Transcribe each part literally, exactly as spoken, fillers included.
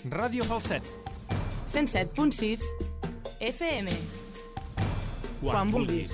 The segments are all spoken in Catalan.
Ràdio Falset. cent set punt sis F M. Quan, Quan vulguis. vulguis.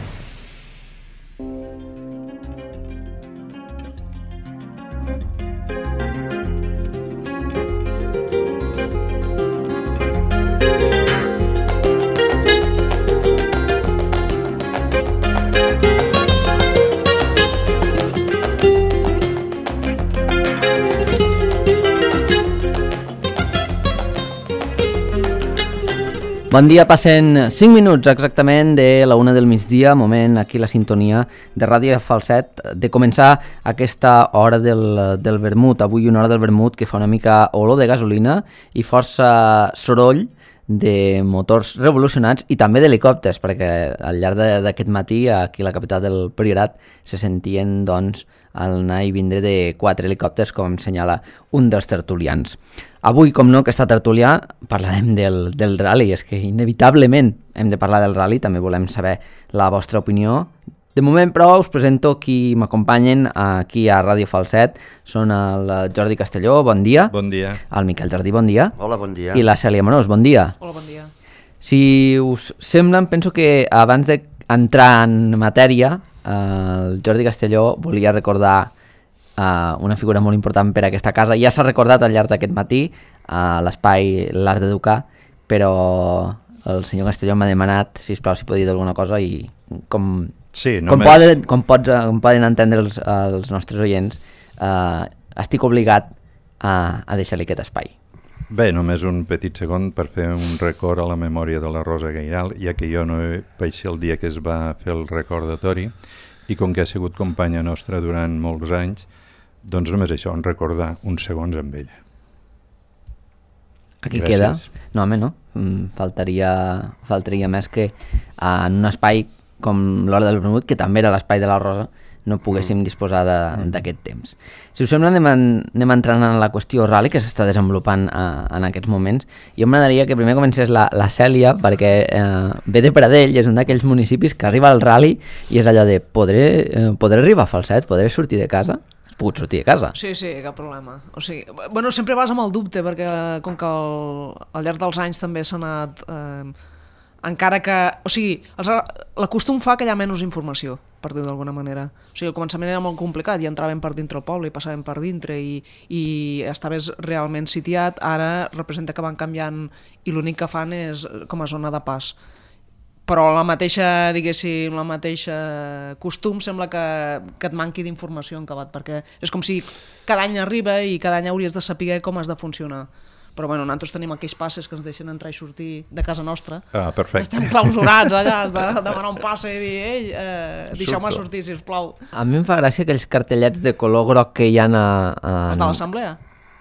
Bon dia, passen cinc minuts exactament de la una del migdia, moment aquí la sintonia de Ràdio Falset, de començar aquesta hora del, del vermut. Avui una hora del vermut que fa una mica olor de gasolina i força soroll de motors revolucionats i també d'helicòpters, perquè al llarg d'aquest matí aquí a la capital del Priorat se sentien doncs el anar i vindre de quatre helicòpters, com senyala un dels tertulians. Avui, com no, aquesta tertúlia parlarem del, del rally. És que inevitablement hem de parlar del rally, també volem saber la vostra opinió. De moment, però, us presento qui m'acompanyen aquí a Ràdio Falset. Són el Jordi Castelló, bon dia. Bon dia. El Miquel Jardí, bon dia. Hola, bon dia. I la Cèlia Morós, bon dia. Hola, bon dia. Si us sembla, penso que abans d'entrar en matèria, el Jordi Castelló volia recordar uh, una figura molt important per a aquesta casa. Ja s'ha recordat al llarg d'aquest matí a uh, l'espai L'Art d'Educar, però el senyor Castelló m'ha demanat, sisplau, si podia dir alguna cosa i com, sí, com, només... poden, com, pots, com poden entendre els, els nostres oients, uh, estic obligat a, a deixar-li aquest espai. Bé, només un petit segon per fer un record a la memòria de la Rosa Gairal, ja que jo no vaig ser el dia que es va fer el recordatori, i com que ha sigut companya nostra durant molts anys, doncs només això, en recordar uns segons amb ella. Aquí Gràcies. queda. No, home, no. Faltaria, faltaria més que en un espai com l'Hora del Vermut, que també era l'espai de la Rosa, no poguéssim mm. disposar d'aquest temps. Si us sembla, anem, en, anem entrant en la qüestió rally que s'està desenvolupant a, en aquests moments. Jo m'agradaria que primer comencés la, la Cèlia, perquè eh, ve de Pradell, és un d'aquells municipis que arriba al rally i és allò de podré, eh, podré arribar a Falset, podré sortir de casa? Has pogut sortir de casa? Sí, sí, cap problema. O sigui, bueno, sempre vas amb el dubte, perquè com que el, al llarg dels anys també s'ha anat... Eh, encara que... O sigui, els, l'acostum fa que hi ha menys informació, per dir-ho d'alguna manera. O sigui, al començament era molt complicat, i entràvem per dintre el poble i passàvem per dintre i, i estaves realment sitiat. Ara representa que van canviant i l'únic que fan és com a zona de pas. Però la mateixa, diguéssim, la mateixa costum sembla que, que et manqui d'informació en acabat, perquè és com si cada any arriba i cada any hauries de saber com has de funcionar. Però bueno, nosaltres tenim aquells passes que ens deixen entrar i sortir de casa nostra. Ah, perfecte. Estem clausurats allà, has de demanar un passe i dir, ei, eh, deixeu-me sortir, sisplau. A mi em fa gràcia aquells cartellets de color groc que hi ha a... a... Els de l'assemblea?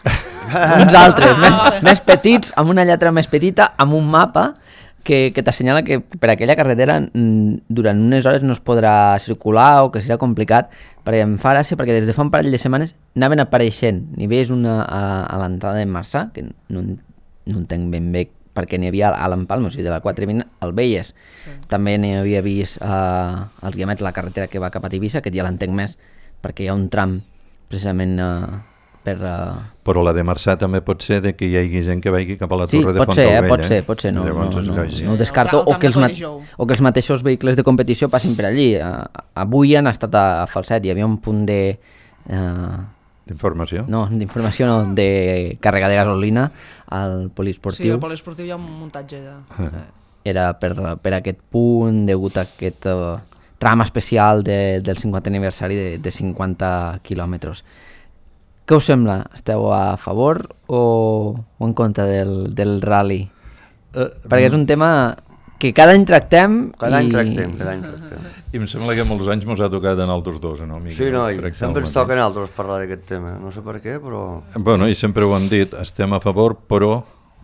Uns altres, més, més petits, amb una lletra més petita, amb un mapa que, que t'assenyala que per aquella carretera durant unes hores no es podrà circular o que serà complicat, perquè em fa gràcia perquè des de fa un parell de setmanes anaven apareixent. N'hi veies una a, a l'entrada de Marçà, que no, no entenc ben bé perquè n'hi havia a l'Empalme, o sigui, de la quatre vint el veies. Sí. També n'hi havia vist uh, els guiamets, la carretera que va cap a Tivissa, que ja l'entenc més, perquè hi ha un tram precisament... Uh, per... Uh... Però la de Marçà també pot ser de que hi hagi gent que vagi cap a la sí, Torre de Fontaubella. Sí, eh? pot ser, pot ser, no, no, no, no, no ho descarto, o que, els mat... o que els mateixos vehicles de competició passin per allí. Uh, avui han estat a Falset, hi havia un punt de... Uh... D'informació? No, d'informació no, de càrrega de gasolina al poliesportiu. Sí, al poliesportiu hi ha un muntatge allà. Era per, per aquest punt, degut a aquest uh, tram especial de, del cinquantè aniversari de, de cinquanta quilòmetres. Què us sembla? Esteu a favor o, o en contra del, del rally? Uh, Perquè és un tema que cada any tractem... Cada i... any tractem, cada any tractem. I em sembla que molts anys ens ha tocat en altres dos, no? Miquel? Sí, no, i sempre ens toca en altres parlar d'aquest tema. No sé per què, però... Bueno, i sempre ho hem dit, estem a favor, però,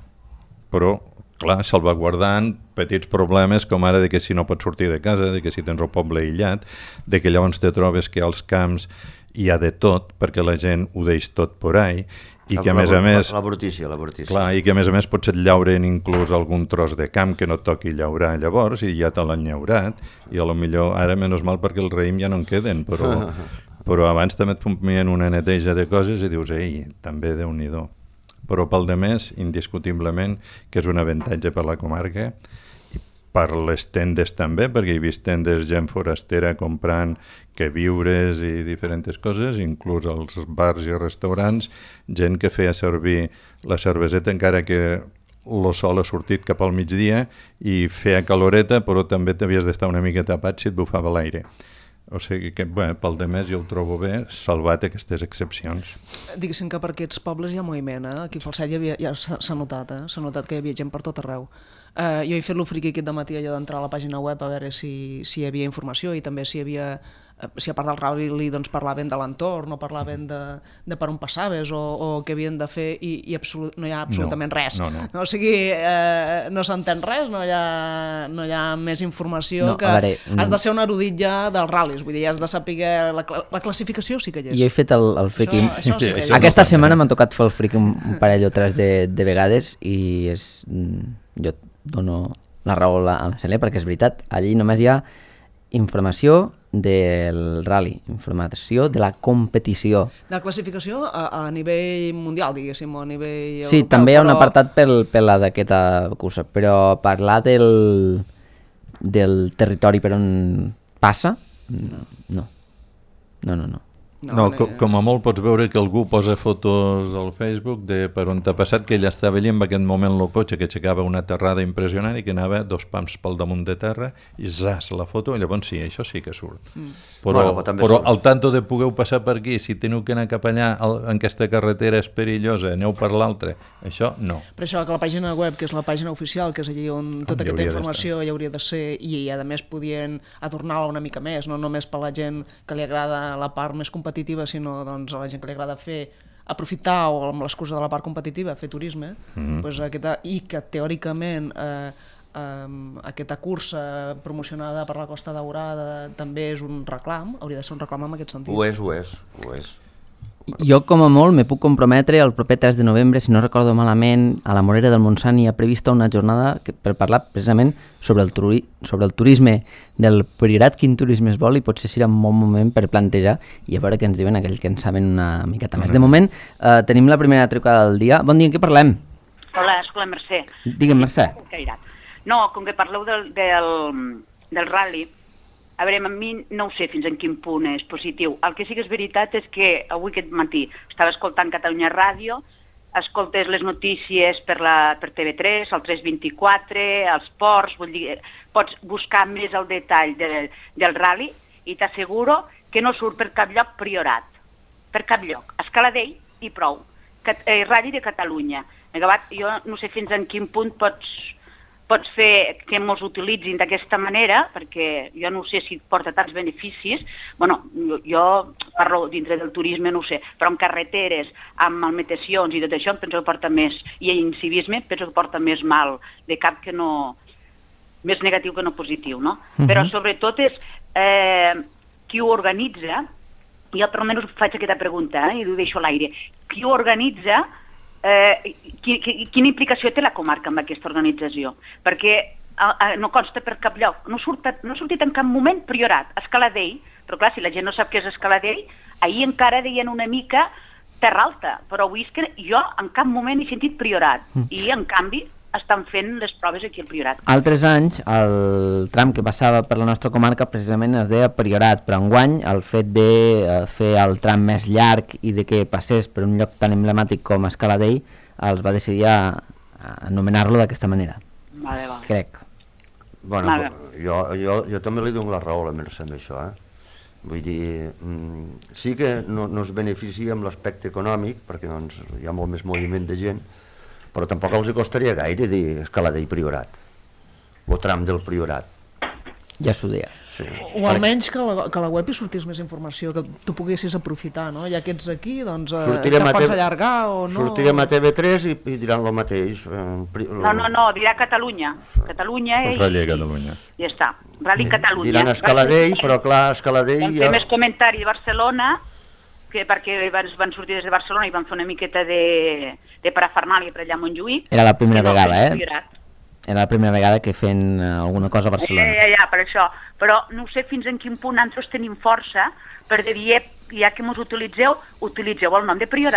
però clar, salvaguardant petits problemes com ara de que si no pots sortir de casa, de que si tens el poble aïllat, de que llavors te trobes que als camps hi ha de tot, perquè la gent ho deix tot por ahí, i que a la, més a més... La brutícia, la brutícia. Clar, i que a més a més potser et llauren inclús algun tros de camp que no et toqui llaurar llavors, i ja te l'han llaurat, i a lo millor ara, menys mal, perquè el raïm ja no en queden, però, però abans també et fumien una neteja de coses i dius, ei, també Déu-n'hi-do. però pel de més, indiscutiblement, que és un avantatge per la comarca, i per les tendes també, perquè he vist tendes gent forastera comprant queviures i diferents coses, inclús als bars i restaurants, gent que feia servir la cerveseta encara que el sol ha sortit cap al migdia i feia caloreta, però també t'havies d'estar una mica tapat si et bufava l'aire. O sigui que, bé, pel de més jo ho trobo bé, salvat aquestes excepcions. Diguéssim que per aquests pobles hi ha moviment, eh? Aquí a Falset ja, havia, ja s'ha notat, eh? S'ha notat que hi havia gent per tot arreu. Uh, jo he fet l'ofriqui aquest dematí allò d'entrar a la pàgina web a veure si, si hi havia informació i també si hi havia... si a part del rally doncs parlaven de l'entorn o parlaven de, de per on passaves o, o què havien de fer i, i absolut, no hi ha absolutament no, res. No, no. O sigui, eh, no s'entén res, no hi ha, no hi ha més informació, no, que veure, has de ser un erudit ja dels ral·lis, vull dir, has de saber la, la classificació sí que hi és. Jo he fet el, el friki... Això, això sí que hi és. Aquesta setmana m'ha tocat fer el friki un, un parell o tres de, de vegades i és, jo dono la raó a la Celia perquè és veritat, allí només hi ha informació del rally, informació de la competició. De la classificació a, a nivell mundial, diguéssim, o a nivell sí, europeu, també hi ha però... un apartat per, per la d'aquesta cursa, però parlar del, del territori per on passa, no. No, no, no. no. No, no com, com a molt pots veure que algú posa fotos al Facebook de per on t'ha passat, que ell estava allà en aquest moment el cotxe que aixecava una terrada impressionant i que anava dos pams pel damunt de terra i zas la foto, i llavors sí, això sí que surt. Mm. Però, bueno, però, però al tanto de pugueu passar per aquí, si teniu que anar cap allà en aquesta carretera és perillosa, aneu per l'altra, això no. Per això que la pàgina web, que és la pàgina oficial, que és allí on tota on aquesta informació hi hauria de ser, i a més podien adornar-la una mica més, no només per la gent que li agrada la part més competitiva, sinó doncs, a la gent que li agrada fer aprofitar o amb l'excusa de la part competitiva fer turisme, mm-hmm. doncs, aquesta, i que teòricament eh, eh, aquesta cursa promocionada per la Costa Daurada també és un reclam, hauria de ser un reclam en aquest sentit. Ho és, ho és, ho és. Jo com a molt me puc comprometre el proper tres de novembre, si no recordo malament, a la Morera del Montsant hi ha prevista una jornada que, per parlar precisament sobre el, turi, sobre el turisme del Priorat, quin turisme es vol, i potser serà un bon moment per plantejar i a veure què ens diuen aquells que en saben una miqueta més. De moment eh, tenim la primera trucada del dia. Bon dia, en què parlem? Hola, escolta, Mercè. Digue'm, Mercè. No, com que parleu del, del, del rally, a veure, a mi no ho sé fins en quin punt és positiu. El que sí que és veritat és que avui aquest matí estava escoltant Catalunya Ràdio, escoltes les notícies per, la, per T V tres, el tres vint-i-quatre, els ports, vull dir, pots buscar més el detall de, del rally i t'asseguro que no surt per cap lloc Priorat, per cap lloc. Escaladell i prou. Cat, eh, Rally de Catalunya. Acabat, jo no sé fins en quin punt pots... pots fer que ens utilitzin d'aquesta manera, perquè jo no sé si porta tants beneficis, bueno, jo, jo parlo dintre del turisme, no ho sé, però en carreteres, amb malmetacions i tot això, em penso que porta més, i en civisme penso que porta més mal de cap que no, més negatiu que no positiu, no? Uh-huh. Però sobretot és eh, qui ho organitza, jo per almenys faig aquesta pregunta, eh, i ho deixo a l'aire, qui ho organitza, Eh, quina implicació té la comarca amb aquesta organització? Perquè eh, no consta per cap lloc, no, surt, no ha sortit en cap moment Priorat, Escaladell, però clar, si la gent no sap què és Escaladell, ahir encara deien una mica Terra Alta, però avui és que jo en cap moment he sentit Priorat, mm. i en canvi estan fent les proves aquí al Priorat. Altres anys, el tram que passava per la nostra comarca precisament es deia Priorat, però enguany el fet de eh, fer el tram més llarg i de que passés per un lloc tan emblemàtic com Escaladell, els va decidir a, a anomenar-lo d'aquesta manera. Vale, vale. Crec. Bueno, vale. jo, jo, jo també li dono la raó a la Mercè amb això, eh? Vull dir, mm, sí que no, no es beneficia amb l'aspecte econòmic, perquè doncs, hi ha molt més moviment de gent, però tampoc els costaria gaire dir Escaladell Priorat, o tram del Priorat. Ja s'ho deia. Sí. O almenys que la, que la web hi sortís més informació, que tu poguessis aprofitar, no? Ja que ets aquí, doncs eh, te pots allargar o no... Sortirem a T V tres i, i diran el mateix. Eh, no, no, no, dirà Catalunya. Catalunya i... Rally Catalunya. Ja està, Rally Catalunya. Diran Escaladell, però clar, Escaladell... Vam fer més comentari de Barcelona, que perquè van sortir des de Barcelona i van fer una miqueta de, de parafernàlia per allà a Montjuïc. Era la primera no, vegada, eh? Era la primera vegada que feien alguna cosa a Barcelona. Ja, ja, ja, per això. Però no sé fins en quin punt nosaltres tenim força per dir, ja que ens utilitzeu, utilitzeu el nom de Priorat,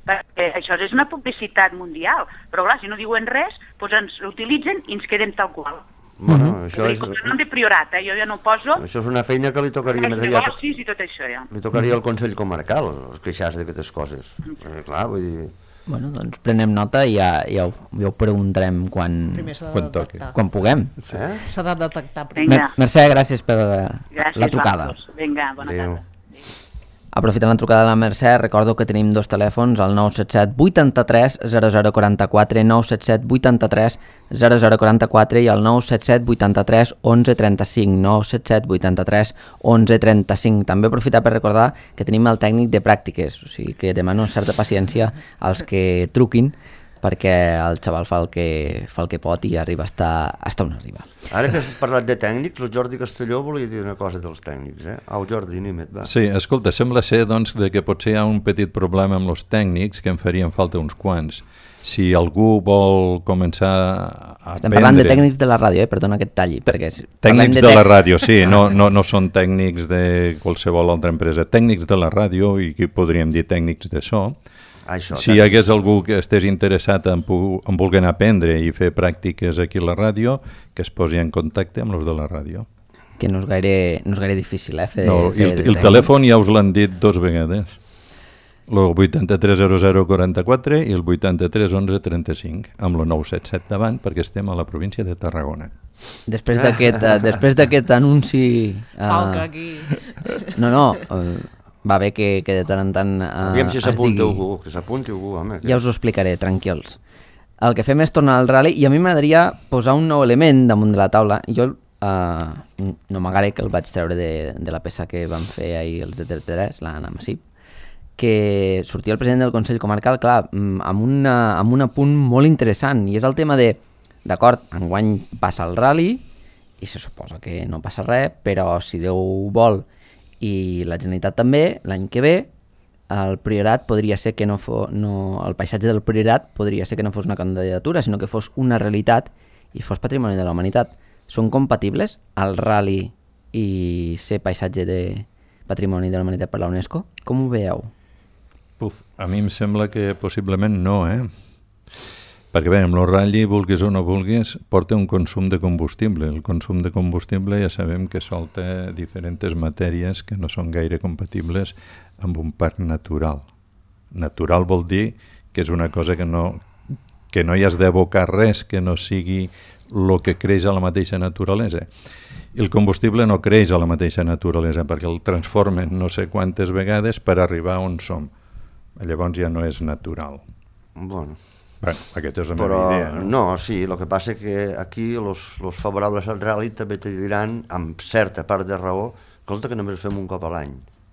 perquè això és una publicitat mundial, però clar, si no diuen res, doncs ens l'utilitzen i ens quedem tal qual. Bueno, Mm-hmm. això és... Com que no de priorat, eh? Jo ja no poso... Això és una feina que li tocaria més aviat... negocis i tot això, ja. Li tocaria al Consell Comarcal, queixar-se d'aquestes coses. Eh, clar, vull dir... Bueno, doncs prenem nota i ja, ja, ho, ja ho preguntarem quan, Primer s'ha Quan de toqui. detectar. quan puguem. Eh? S'ha de detectar primer. Vinga. Mer Mercè, gràcies per la, Gràcies, la trucada. Marcos. Vinga, bona Adéu. tarda. Aprofitant la trucada de la Mercè, recordo que tenim dos telèfons, el nou set set vuitanta-tres zero zero quaranta-quatre, nou set set vuitanta-tres zero zero quaranta-quatre i el nou set set vuitanta-tres onze trenta-cinc, nou set set vuitanta-tres onze trenta-cinc. També aprofitar per recordar que tenim el tècnic de pràctiques, o sigui que demano certa paciència als que truquin, perquè el xaval fa el que, fa el que pot i arriba a estar, a estar on arriba. Ara que has parlat de tècnics, el Jordi Castelló volia dir una cosa dels tècnics, eh? Au, Jordi, anima't, va. Sí, escolta, sembla ser doncs, de que potser hi ha un petit problema amb els tècnics que en farien falta uns quants. Si algú vol començar a Estem aprendre... parlant de tècnics de la ràdio, eh? Perdona que et talli. Perquè si parlem Tècnics de, de la tec- ràdio, sí, no, no, no són tècnics de qualsevol altra empresa. Tècnics de la ràdio, i aquí podríem dir tècnics de so. Això, Si hi hagués algú que estés interessat en, pu- en volent aprendre i fer pràctiques aquí a la ràdio, que es posi en contacte amb els de la ràdio. que no és gaire, no és gaire difícil, eh? Fer, No, i fer el, de el tècnic. telèfon ja us l'han dit dos vegades. El vuitanta-tres zero zero quaranta-quatre i el vuitanta-tres onze trenta-cinc, amb el nou set set davant, perquè estem a la província de Tarragona. Després d'aquest uh, després d'aquest anunci... Uh, Falca aquí. No, no, uh, va bé que, que de tant en tant uh, Aviam si es s'apunta digui. algú, que s'apunti algú, home. Que... Ja us ho explicaré, tranquils. El que fem és tornar al rally i a mi m'agradaria posar un nou element damunt de la taula. Jo uh, no m'agrada que el vaig treure de, de la peça que van fer ahir els de T tres, l'Anna Massip, que sortia el president del Consell Comarcal, clar, mm, amb, una, amb un apunt molt interessant, i és el tema de, d'acord, enguany passa el rally, i se suposa que no passa res, però si Déu vol i la Generalitat també, l'any que ve, el Priorat podria ser que no fos, no, el paisatge del Priorat podria ser que no fos una candidatura, sinó que fos una realitat i fos patrimoni de la humanitat. Són compatibles el rally i ser paisatge de patrimoni de la humanitat per la UNESCO? Com ho veieu? Puf, a mi em sembla que possiblement no, eh? Perquè bé, amb el ratll, vulguis o no vulguis, porta un consum de combustible. El consum de combustible ja sabem que solta diferents matèries que no són gaire compatibles amb un parc natural. Natural vol dir que és una cosa que no, que no hi has d'abocar res que no sigui el que creix a la mateixa naturalesa. I el combustible no creix a la mateixa naturalesa perquè el transformen no sé quantes vegades per arribar on som. Llavors ja no és natural. Bueno... Bueno, aquesta és la Però, meva idea. No? no, sí, el que passa que aquí els favorables al rally també te diran, amb certa part de raó, escolta, que només fem un cop a l'any.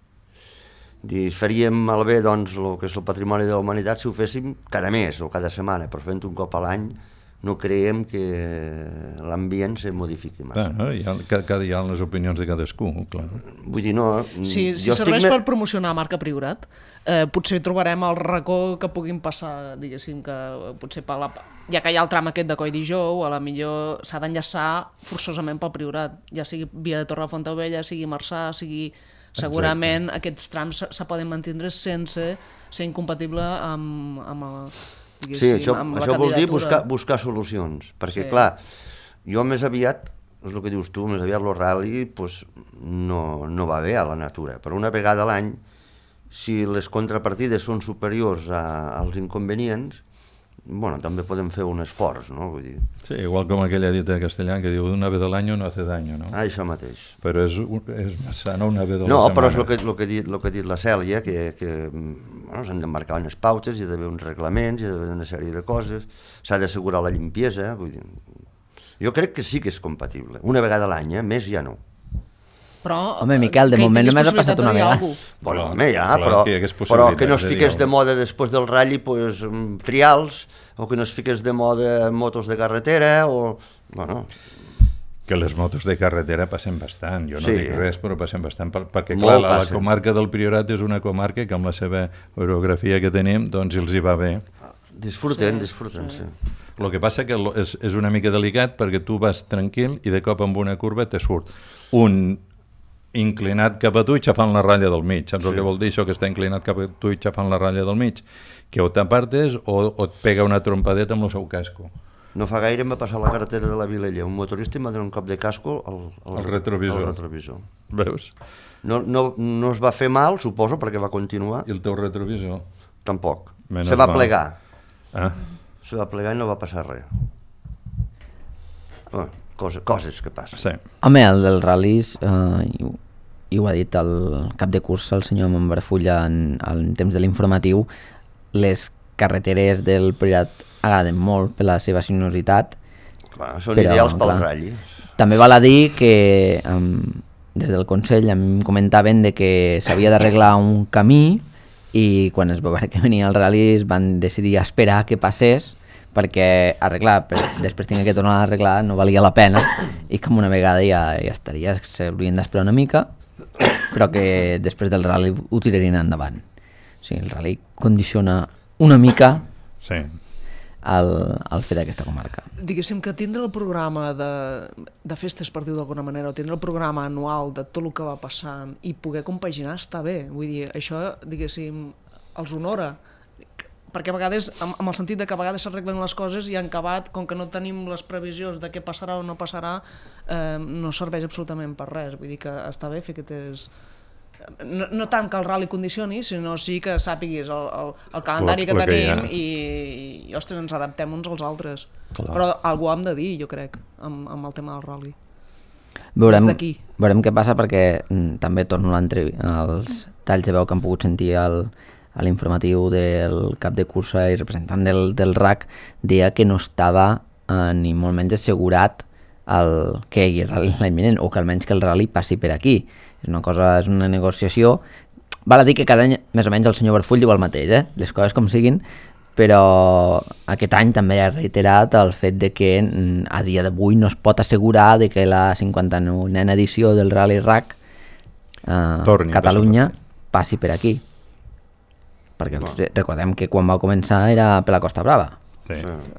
Dir, faríem malbé doncs, el que és el patrimoni de la humanitat si ho féssim cada mes o cada setmana, però fent un cop a l'any no creiem que l'ambient se modifiqui massa. Bueno, hi ha, cada, hi ha les opinions de cadascú, clar. Vull dir, no... Si, si serveix per promocionar marca Priorat, eh, potser trobarem el racó que puguin passar, diguéssim, que potser per la, ja que hi ha el tram aquest de Coll d'Ijou, a la millor s'ha d'enllaçar forçosament pel Priorat, ja sigui via de Torrefontaubella, sigui Marçà, sigui... Segurament Exacte. Aquests trams se, se poden mantindre sense ser incompatible amb, amb, el, sí, això, amb això vol dir buscar, buscar solucions, perquè sí. Clar, jo més aviat, és el que dius tu, més aviat el rally pues, no, no va bé a la natura, però una vegada a l'any, si les contrapartides són superiors a, als inconvenients, bueno, també podem fer un esforç, no? Vull dir... Sí, igual com aquella dita castellana que diu una vez al año no hace daño, no? Ah, això mateix. Però és, és més sana una vez a la no, setmana. No, però és el que, el que, ha dit, el que ha dit la Cèlia, que, que bueno, s'han de marcar unes pautes, hi ha d'haver uns reglaments, hi ha d'haver una sèrie de coses, s'ha d'assegurar la limpiesa, vull dir... Jo crec que sí que és compatible. Una vegada a l'any, eh? Més ja no. Però, home, Miquel, de moment només ha passat una vegada. Bueno, home, ja, però, però que no es fiqués de moda després del ratll pues, trials, o que no es fiqués de moda motos de carretera, o... Bueno... Que les motos de carretera passen bastant, jo no sí, dic res, però passen bastant, perquè clar, clar, la, la comarca del Priorat és una comarca que amb la seva orografia que tenim, doncs els hi va bé. Disfruten, sí, disfruten, sí. sí. El que passa que és, és una mica delicat perquè tu vas tranquil i de cop amb una curva te surt un inclinat cap a tu i xafant la ratlla del mig. Saps sí. el que vol dir això, que està inclinat cap a tu i xafant la ratlla del mig? Que o t'apartes o, o et pega una trompadeta amb el seu casco. No fa gaire em va passar a la carretera de la Vilella. Un motorista em va donar un cop de casco al, al, al retrovisor. Al retrovisor. Veus? No, no, no es va fer mal, suposo, perquè va continuar. I el teu retrovisor? Tampoc. Menos se va mal. plegar. Ah. Se va plegar i no va passar res. Bueno, coses, coses que passen. Sí. Home, el dels ral·lis, eh, i, i ho ha dit el cap de cursa, el senyor Montbarfulla, en, en temps de l'informatiu, les carreteres del Priorat agraden molt per la seva sinuositat. Clar, són però, ideals pel ratll. També val a dir que um, des del Consell em comentaven de que s'havia d'arreglar un camí i quan es va veure que venia el ral·lis van decidir esperar que passés perquè arreglar, però després tinc que tornar a arreglar, no valia la pena i com una vegada ja, ja estaria, s'haurien d'esperar una mica, però que després del ral·li ho tirarien endavant. O sigui, el ral·li condiciona una mica sí. el, el fet d'aquesta comarca. Diguéssim que tindre el programa de, de festes, per dir-ho d'alguna manera, o tindre el programa anual de tot el que va passant i poder compaginar està bé. Vull dir, això, diguéssim, els honora. Perquè a vegades, amb el sentit de que a vegades s'arreglen les coses i han acabat, com que no tenim les previsions de què passarà o no passarà, eh, no serveix absolutament per res. Vull dir que està bé fer aquestes... No, no tant que el ral·li condicioni, sinó sí que sàpiguis el, el, el calendari que tenim que i, i, ostres, ens adaptem uns als altres. Clar. Però algú hem de dir, jo crec, amb, amb el tema del ral·li. Veurem, veurem què passa perquè mm, també torno als talls de veu que han pogut sentir el, a l'informatiu del cap de cursa i representant del, del R A C, deia que no estava eh, ni molt menys assegurat el, que hi hagi l'any vinent o que almenys que el ral·li passi per aquí. És una cosa, és una negociació. Val a dir que cada any més o menys el senyor Barfull diu el mateix, eh? Les coses com siguin, però aquest any també ha reiterat el fet de que a dia d'avui no es pot assegurar de que la cinquanta-novena edició del Rally R A C eh, Catalunya passi per aquí. Perquè els, recordem que quan va començar era per la Costa Brava. Sí.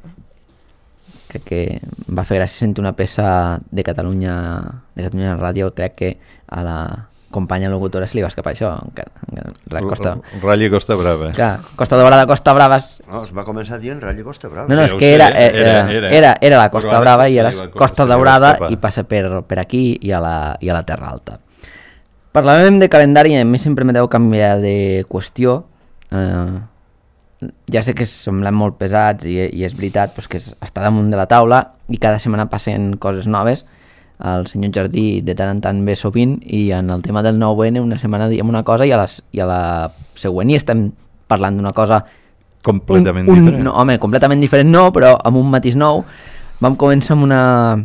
Crec que va fer gràcia sentir una peça de Catalunya de Catalunya Ràdio, crec que a la companya locutora se li va escapar això. Costa... Rally Costa Brava. Clar, Costa Daurada, Costa Brava... No, es va començar dient Rally Costa Brava. No, no, és que era, era, era, era, era la Costa Brava i era Costa Daurada i passa per, per aquí i a, la, i a la Terra Alta. Parlàvem de calendari i a mi sempre me deu canviar de qüestió. Eh, ja sé que semblem molt pesats i, i és veritat pues, que està damunt de la taula i cada setmana passen coses noves. El senyor Jardí de tant en tant ve sovint i en el tema del nou ene una setmana diem una cosa i a, les, i a la següent hi estem parlant d'una cosa completament un, un, diferent. No, home, completament diferent no, però amb un matís nou. Vam començar amb una,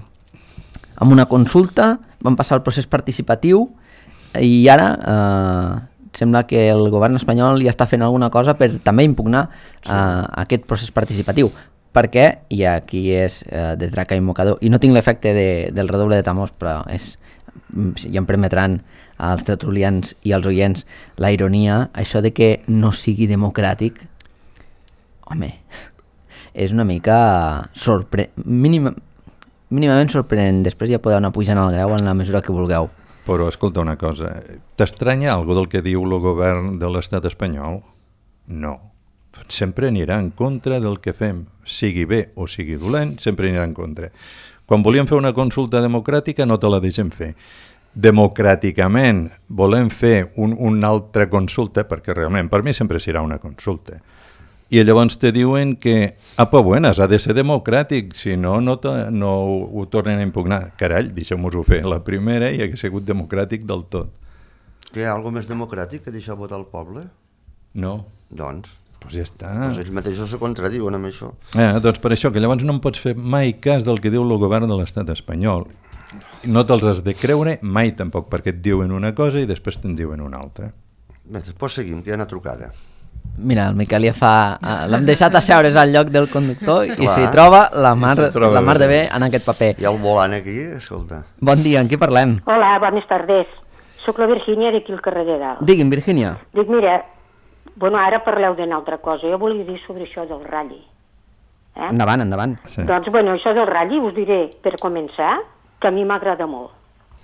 amb una consulta, vam passar el procés participatiu i ara eh, sembla que el govern espanyol ja està fent alguna cosa per també impugnar eh, aquest procés participatiu. Perquè, i aquí és eh, de traca i mocador, i no tinc l'efecte de, del redoble de tambors, però és, ja em permetran als tertulians i als oients la ironia, això de que no sigui democràtic, home, és una mica sorpre... mínima, mínimament sorprenent. Després ja podeu anar pujant al grau en la mesura que vulgueu. Però escolta una cosa, t'estranya algo del que diu el govern de l'estat espanyol? No. Sempre anirà en contra del que fem, sigui bé o sigui dolent, sempre anirà en contra. Quan volíem fer una consulta democràtica no te la deixem fer. Democràticament volem fer un, una altra consulta, perquè realment per mi sempre serà una consulta. I llavors te diuen que, apa, buenas, ha de ser democràtic, si no, no, te, no ho tornen a impugnar. Carall, deixem-nos-ho fer la primera i hagués sigut democràtic del tot. Que hi ha alguna més democràtic que deixar votar al poble? No. Doncs... Pues ja està. Pues ells mateixos se contradiuen amb això. Eh, doncs per això, que llavors no em pots fer mai cas del que diu el govern de l'estat espanyol. No te'ls has de creure mai tampoc, perquè et diuen una cosa i després te'n diuen una altra. Bé, després seguim, que hi ha una trucada. Mira, el Miquel ja fa... L'hem deixat asseure's al lloc del conductor i s'hi troba la mar, la mar de bé en aquest paper. Hi ha el volant aquí, escolta. Bon dia, en qui parlem? Hola, bones tardes. Soc la Virgínia d'aquí al carrer de Dalt. Digui'm, Virgínia. Dic, mira... Bueno, ara parleu d'una altra cosa. Jo volia dir sobre això del ral·li. Eh? Endavant, endavant. Sí. Doncs, bueno, això del ral·li us diré, per començar, que a mi m'agrada molt. Uh-huh.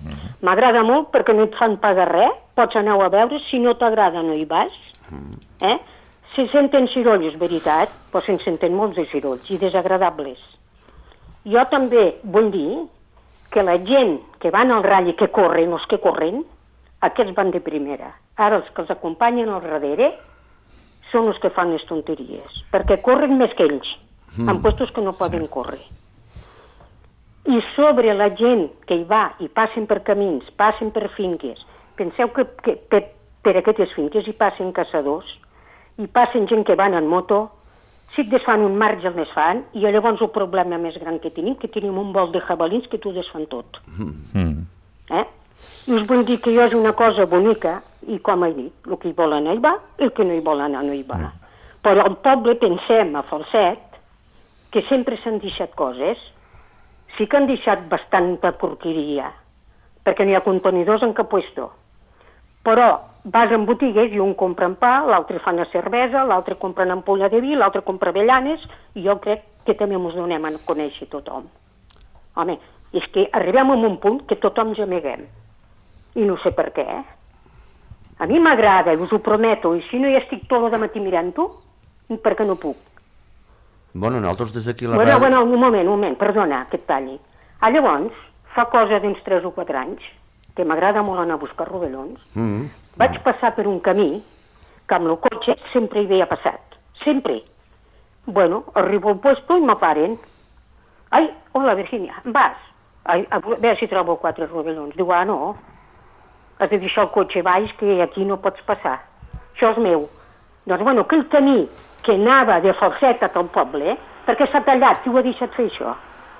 M'agrada molt perquè no et fan pagar res, pots anar a veure, si no t'agrada no hi vas. Eh? Se senten cirolls, veritat, però se'n senten molts de cirolls i desagradables. Jo també vull dir que la gent que van al ratll i que corren, els que corren, aquests van de primera. Ara els que els acompanyen al darrere són els que fan les tonteries, perquè corren més que ells, mm. en puestos que no poden córrer. I sobre la gent que hi va i passen per camins, passen per finques, penseu que, que per, per aquestes finques hi passen caçadors, hi passen gent que van en moto, sí que desfan un marge el desfan, i llavors el problema més gran que tenim, que tenim un vol de jabalins que t'ho desfan tot. Mm. Eh? I us vull dir que jo és una cosa bonica, i com he dit, el que hi vol anar hi va, el que no hi vol anar no hi va. Mm. Però al poble pensem a Falset que sempre s'han deixat coses, sí que han deixat bastanta porqueria, perquè no hi ha contenidors en cap puesto. Però vas en botigues i un compra pa, l'altre fa una cervesa, l'altre compra una ampolla de vi, l'altre compra avellanes, i jo crec que també ens donem a conèixer tothom. Home, és que arribem a un punt que tothom gemeguem. I no sé per què. A mi m'agrada, us ho prometo, i si no hi estic tot el matí mirant-ho, perquè no puc. Bueno, nosaltres des d'aquí la Bueno, ràdio... bueno, un moment, un moment, perdona, que et talli. Ah, llavors, fa cosa d'uns tres o quatre anys, que m'agrada molt anar a buscar rovellons, Mm. vaig passar per un camí que amb el cotxe sempre hi havia passat. Sempre. Bueno, arribo al puesto i me paren. Ai, hola, Virginia, vas? Ai, a veure si trobo quatre rovellons. Diu, ah, no. Has de deixar el cotxe baix, que aquí no pots passar. Això és meu. Doncs, bueno, aquell camí que anava de Falset a tot poble, perquè s'ha tallat, qui ho ha deixat fer això?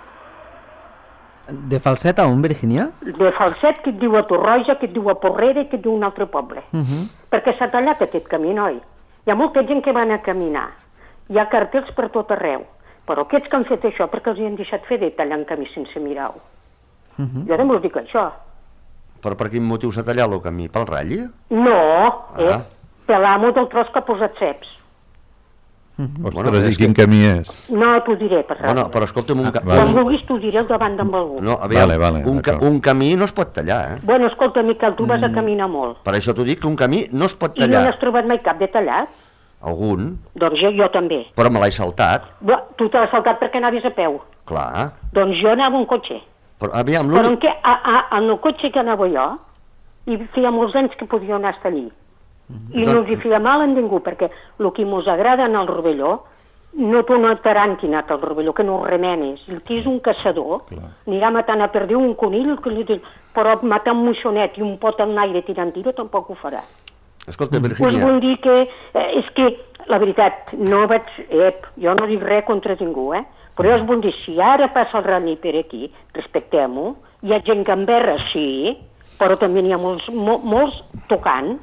De Falset a on, Virginia? De Falset, que et diu a Torroja, que et diu a Porrera, que et diu a un altre poble. Uh -huh. Perquè s'ha tallat aquest camí, noi. Hi ha molta gent que van a caminar. Hi ha cartells per tot arreu. Però aquests que han fet això, perquè els hi han deixat fer de tallar en camí sense mirar-ho. Uh -huh. Jo també us dic això. Però per quin motiu s'ha tallat el camí? Pel ratll? No, eh? Ah. Per l'amo del tros que ha posat ceps. Ostres, Bueno, i és quin que- camí és? No t'ho diré, per res. Bueno, però escolta'm, un, ca... vale. Quan vulguis t'ho diré al davant d'en algú. no, aviam, Vale, vale, un, ca... d'acord. un camí no es pot tallar, eh? Bueno, escolta, Miquel, tu vas a caminar molt. Per això t'ho dic, que un camí no es pot I no tallar. n'has trobat mai cap de tallat? Algun, Doncs jo, jo també. però me l'he saltat, Bé, tu te l'has saltat perquè anaves a peu. clar. Doncs jo anava en cotxe. Però aviam, Però en, l'únic... què, a, a, en el cotxe que anava jo, i feia molts anys que podia anar a allí. I no els hi feia mal a ningú, perquè el que mos agrada en el rovelló, no t'ho notaran qui ha anat al rovelló, que no ho remenes. El que és un caçador, Clar. anirà matant a perdiu un conill, que li diu, però matar un moixonet i un pot en l'aire tirant tiro tampoc ho farà. Escolta, Us Virginia, vull dir que, eh, és que, la veritat, no vaig, eh, jo no dic res contra ningú, eh? Però jo us vull dir, si ara passa el ratll per aquí, respectem-ho, hi ha gent que enverra, sí, però també n'hi ha molts, mo, molts tocant.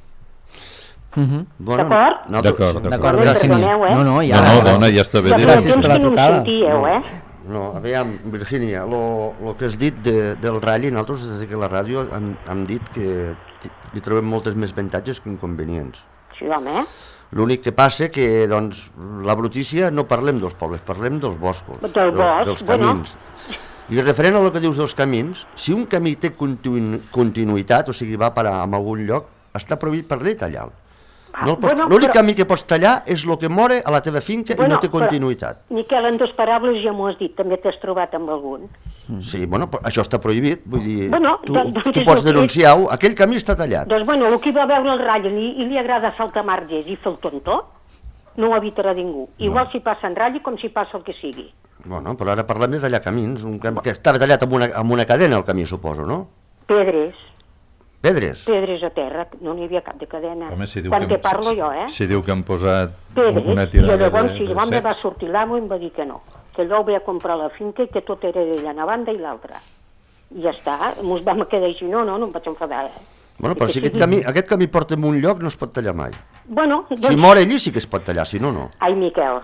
Uh -huh. bueno, D'acord? nosaltres- D'acord, D'acord, d'acord. Virginia. Perdoneu, eh? No, no, ja. No, no, dona, ja està bé. Ja dit. fa Gràcies temps per la que no em trucada. sentíeu, eh? No, aviam, Virginia, el que has dit de, del ratll, nosaltres des que la ràdio hem, hem dit que ti- hi trobem moltes més avantatges que inconvenients. Sí, home. L'únic que passa que, doncs, la brutícia no parlem dels pobles, parlem dels boscos, Del bosc, dels bueno. camins. I referent a el que dius dels camins, si un camí té continu continuïtat, o sigui, va parar en algun lloc, està prohibit per llei tallar-lo. No el pots- Bueno, L'únic però- camí que pots tallar és el que mora a la teva finca i no té però, continuïtat. Miquel, en dos paraules ja m'ho has dit, també t'has trobat amb algun. Sí, bueno, però això està prohibit, vull dir, Bueno, tu, doncs- tu doncs pots és el que- denunciar-ho, aquell camí està tallat. Doncs bueno, el que va veure el ratll i, i li agrada saltar marges i fer el tonto, no ho evitarà ningú. Igual si passa en ratll com si passa el que sigui. Bueno, però ara parlem de tallar camins, un camí que estava tallat amb una, amb una cadena el camí, suposo, no? Pedres, Pedres. pedres a terra, no n'hi havia cap de cadena. Home, si diu Quan que, te parlo jo, eh? Si diu que han posat Pedres, una i tirada llavors de, si de llavors me va ceps. sortir l'amo i em va dir que no, que allò ho ve a comprar a la finca i que tot era d'ella, una banda i l'altra. I ja està, mos vam quedar així, no, no, no em vaig enfadar. Eh? Bueno, I però que si aquest sigui- camí, aquest camí porta a un lloc no es pot tallar mai. Bueno, Si doncs... mor allí sí que es pot tallar, si no, no. Ai, Miquel,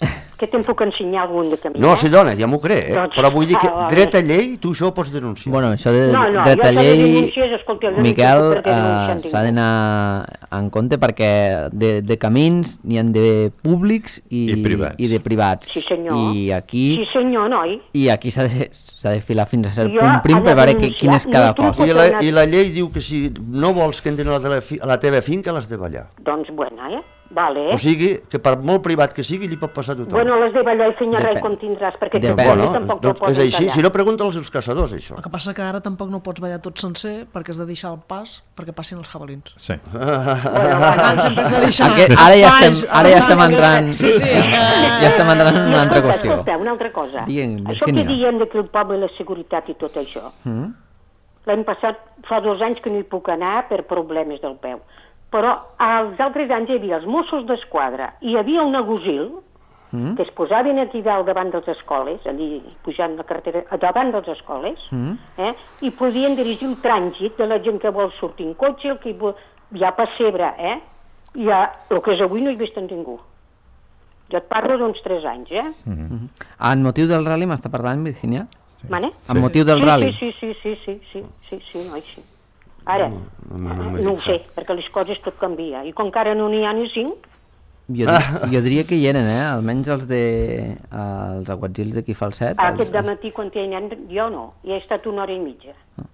Que te'n puc ensenyar algun de camí? No, eh? sí, dona, ja m'ho crec, eh? Doncs, però vull dir que ah, dret a llei tu això ho pots denunciar. Bueno, això de No, no, dret jo a que llei, denuncies, escolta, el denuncio Miquel, perquè denunciant eh, tinc. s'ha d'anar en compte perquè de, de camins n'hi ha de públics i, I privats. i de privats. Sí, senyor. I aquí, Sí, senyor, noi. i aquí s'ha de, s'ha de filar fins a cert Jo punt prim he de per veure que, denunciar, quin és cada ni tu cosa. I la, I la llei diu que si no vols que entrin a la, teva fi- a la teva finca l'has de ballar. Doncs, bueno, eh? Vale. O sigui, que per molt privat que sigui, li pot passar a tothom. Bueno, les de ballar i fenyarrar Depèn. i com tindràs, perquè Depèn. aquest bueno, bueno, tampoc te'l doncs poden és així. tallar. Si no, pregunta'ls als caçadors, això. El que passa que ara tampoc no pots ballar tot sencer perquè has de deixar el pas perquè passin els jabalins. Sí. Bueno, Abans sempre has de deixar Aquest, ara ja estem, espais, ara ja abans estem que- entrant, Sí, sí, és que... ja estem entrant en una altra escolta, qüestió. Escolta, una altra cosa. Digue'm, Això que Virgínia. diem de que el poble i la seguretat i tot això, Mm? l'any passat, fa dos anys que no hi puc anar per problemes del peu. Però els altres anys hi havia els Mossos d'Esquadra, hi havia un agusil Mm? que es posaven aquí dalt davant de les escoles, allí pujant la carretera, davant de les escoles, Mm? eh, i podien dirigir el trànsit de la gent que vol sortir en cotxe, el que vol... hi ha pessebre, eh? I ha... el que és avui no he vist en ningú. Jo et parlo d'uns tres anys, eh? Mm. En motiu del rally m'està parlant, Virgínia? Mane? En motiu del sí, rally? Sí, sí, sí, sí, sí, sí, sí, noi, sí. Ara, no, no, no, no ho sé, perquè les coses tot canvia. I com que ara no n'hi ha ni cinc, Jo, di- jo diria que hi eren, eh? Almenys els de... els aguatzils d'aquí Falset. Els... aquest dematí quan hi ha anat, jo no, hi he estat una hora i mitja.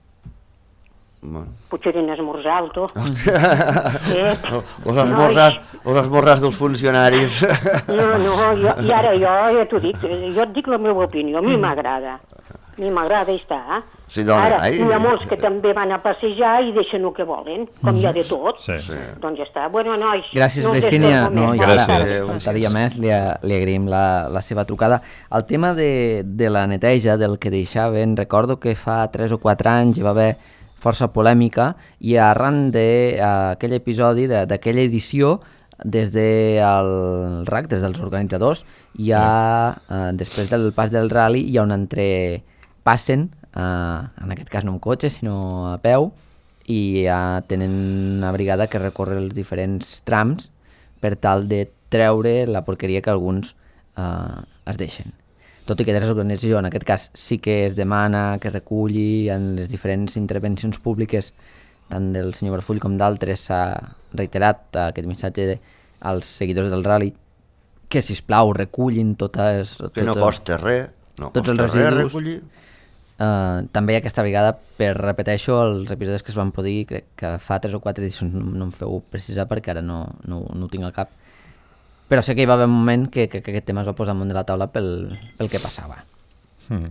Bueno. Potser eren esmorzar alto. Eh? O, o, les morres, o les morres dels funcionaris. No, no, jo, i ara jo ja t'ho dic, jo et dic la meva opinió, a mi m'agrada. A mi m'agrada i està. Eh? Sí, dona, ara, ai. hi ha molts que també van a passejar i deixen el que volen, com hi ha de tot. Sí. Sí. Doncs ja està. Bueno, nois, Gràcies, no us Virgínia. destorbo No, més. i Gràcies. ara, Adéu. faltaria més, li, li agraïm la, la seva trucada. El tema de, de la neteja, del que deixaven, recordo que fa tres o quatre anys hi va haver força polèmica i arran d'aquell episodi, de- d'aquella edició, des del R A C, des dels organitzadors, hi ha, eh, després del pas del rally, hi ha un entre passen, eh, en aquest cas no amb cotxe, sinó a peu, i ja tenen una brigada que recorre els diferents trams per tal de treure la porqueria que alguns eh, es deixen. Tot i que des de l'organització, en aquest cas, sí que es demana que reculli en les diferents intervencions públiques, tant del senyor Barfull com d'altres, s'ha reiterat aquest missatge de, als seguidors del rally que, sisplau, recullin totes... Que no totes- costa res. No tots els costa res residus. recollir. Uh, també hi ha aquesta brigada per, repeteixo, els episodis que es van produir, crec que fa tres o quatre edicions, no, no em feu precisar perquè ara no, no, no ho tinc al cap, però sé que hi va haver un moment que, que, que aquest tema es va posar amunt de la taula pel, pel que passava. Mm.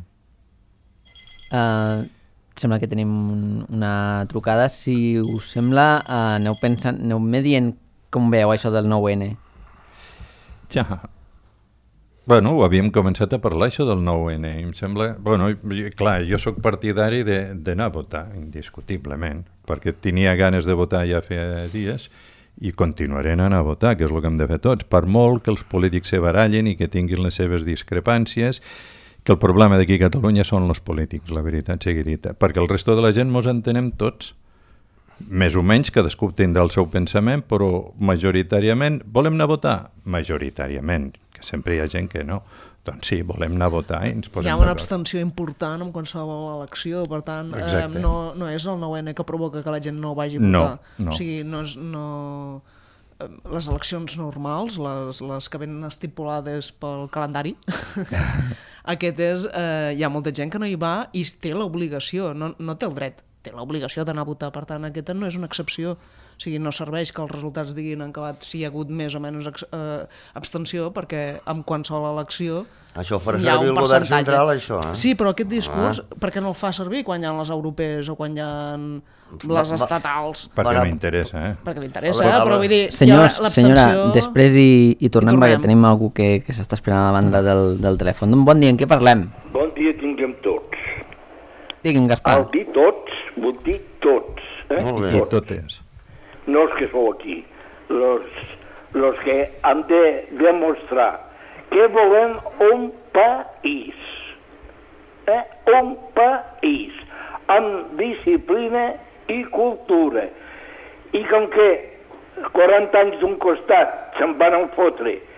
Uh, sembla que tenim un, una trucada. Si us sembla, uh, aneu pensant, aneu-me dient com veieu això del nou ene. Ja. Bueno, ho havíem començat a parlar, això del nou ene, i em sembla... Bueno, i- clar, jo sóc partidari de- d'anar a votar, indiscutiblement, perquè tenia ganes de votar ja feia dies i continuaré anant a votar, que és el que hem de fer tots, per molt que els polítics se barallen i que tinguin les seves discrepàncies, que el problema d'aquí a Catalunya són els polítics, la veritat sigui dita, perquè el resto de la gent mos entenem tots, més o menys, cadascú tindrà el seu pensament, però majoritàriament volem anar a votar? Majoritàriament, que sempre hi ha gent que no. Doncs sí, volem anar a votar i ens Hi posem ha una d'acord. abstenció important en qualsevol elecció, per tant, eh, Exacte. no, no és el nou ene que provoca que la gent no vagi a No, votar. no. O sigui, no és, no... eh, les eleccions normals, les, les que venen estipulades pel calendari, aquest és, eh, hi ha molta gent que no hi va i té l'obligació, no, no té el dret, té l'obligació d'anar a votar, per tant, aquesta no és una excepció. O sigui, no serveix que els resultats diguin en acabat si hi ha hagut més o menys ex- eh, abstenció, perquè en qualsevol elecció Això ho farà hi ha servir un el govern percentatge. central, això, eh? Sí, però aquest discurs, Ah. per què no el fa servir quan hi ha les europees o quan hi ha Va- les va- estatals? Perquè Va- m'interessa, eh? Perquè li interessa, A veure, eh? però vull dir... Senyors, hi ha senyora, l'abstenció- després hi, hi tornem, Hi tornem. perquè tenim algú que, que s'està esperant a la banda del, del telèfon. Un bon dia, en què parlem? Bon dia tinguem tots. Digui'm, Gaspar. Al dir tots, vull dir tots. Eh? Molt bé. I Tots. tot és. No els que sou aquí. Los, los que han de demostrar que volem un país. Eh? Un país amb disciplina i cultura. I com que quaranta anys d'un costat se'n van fotre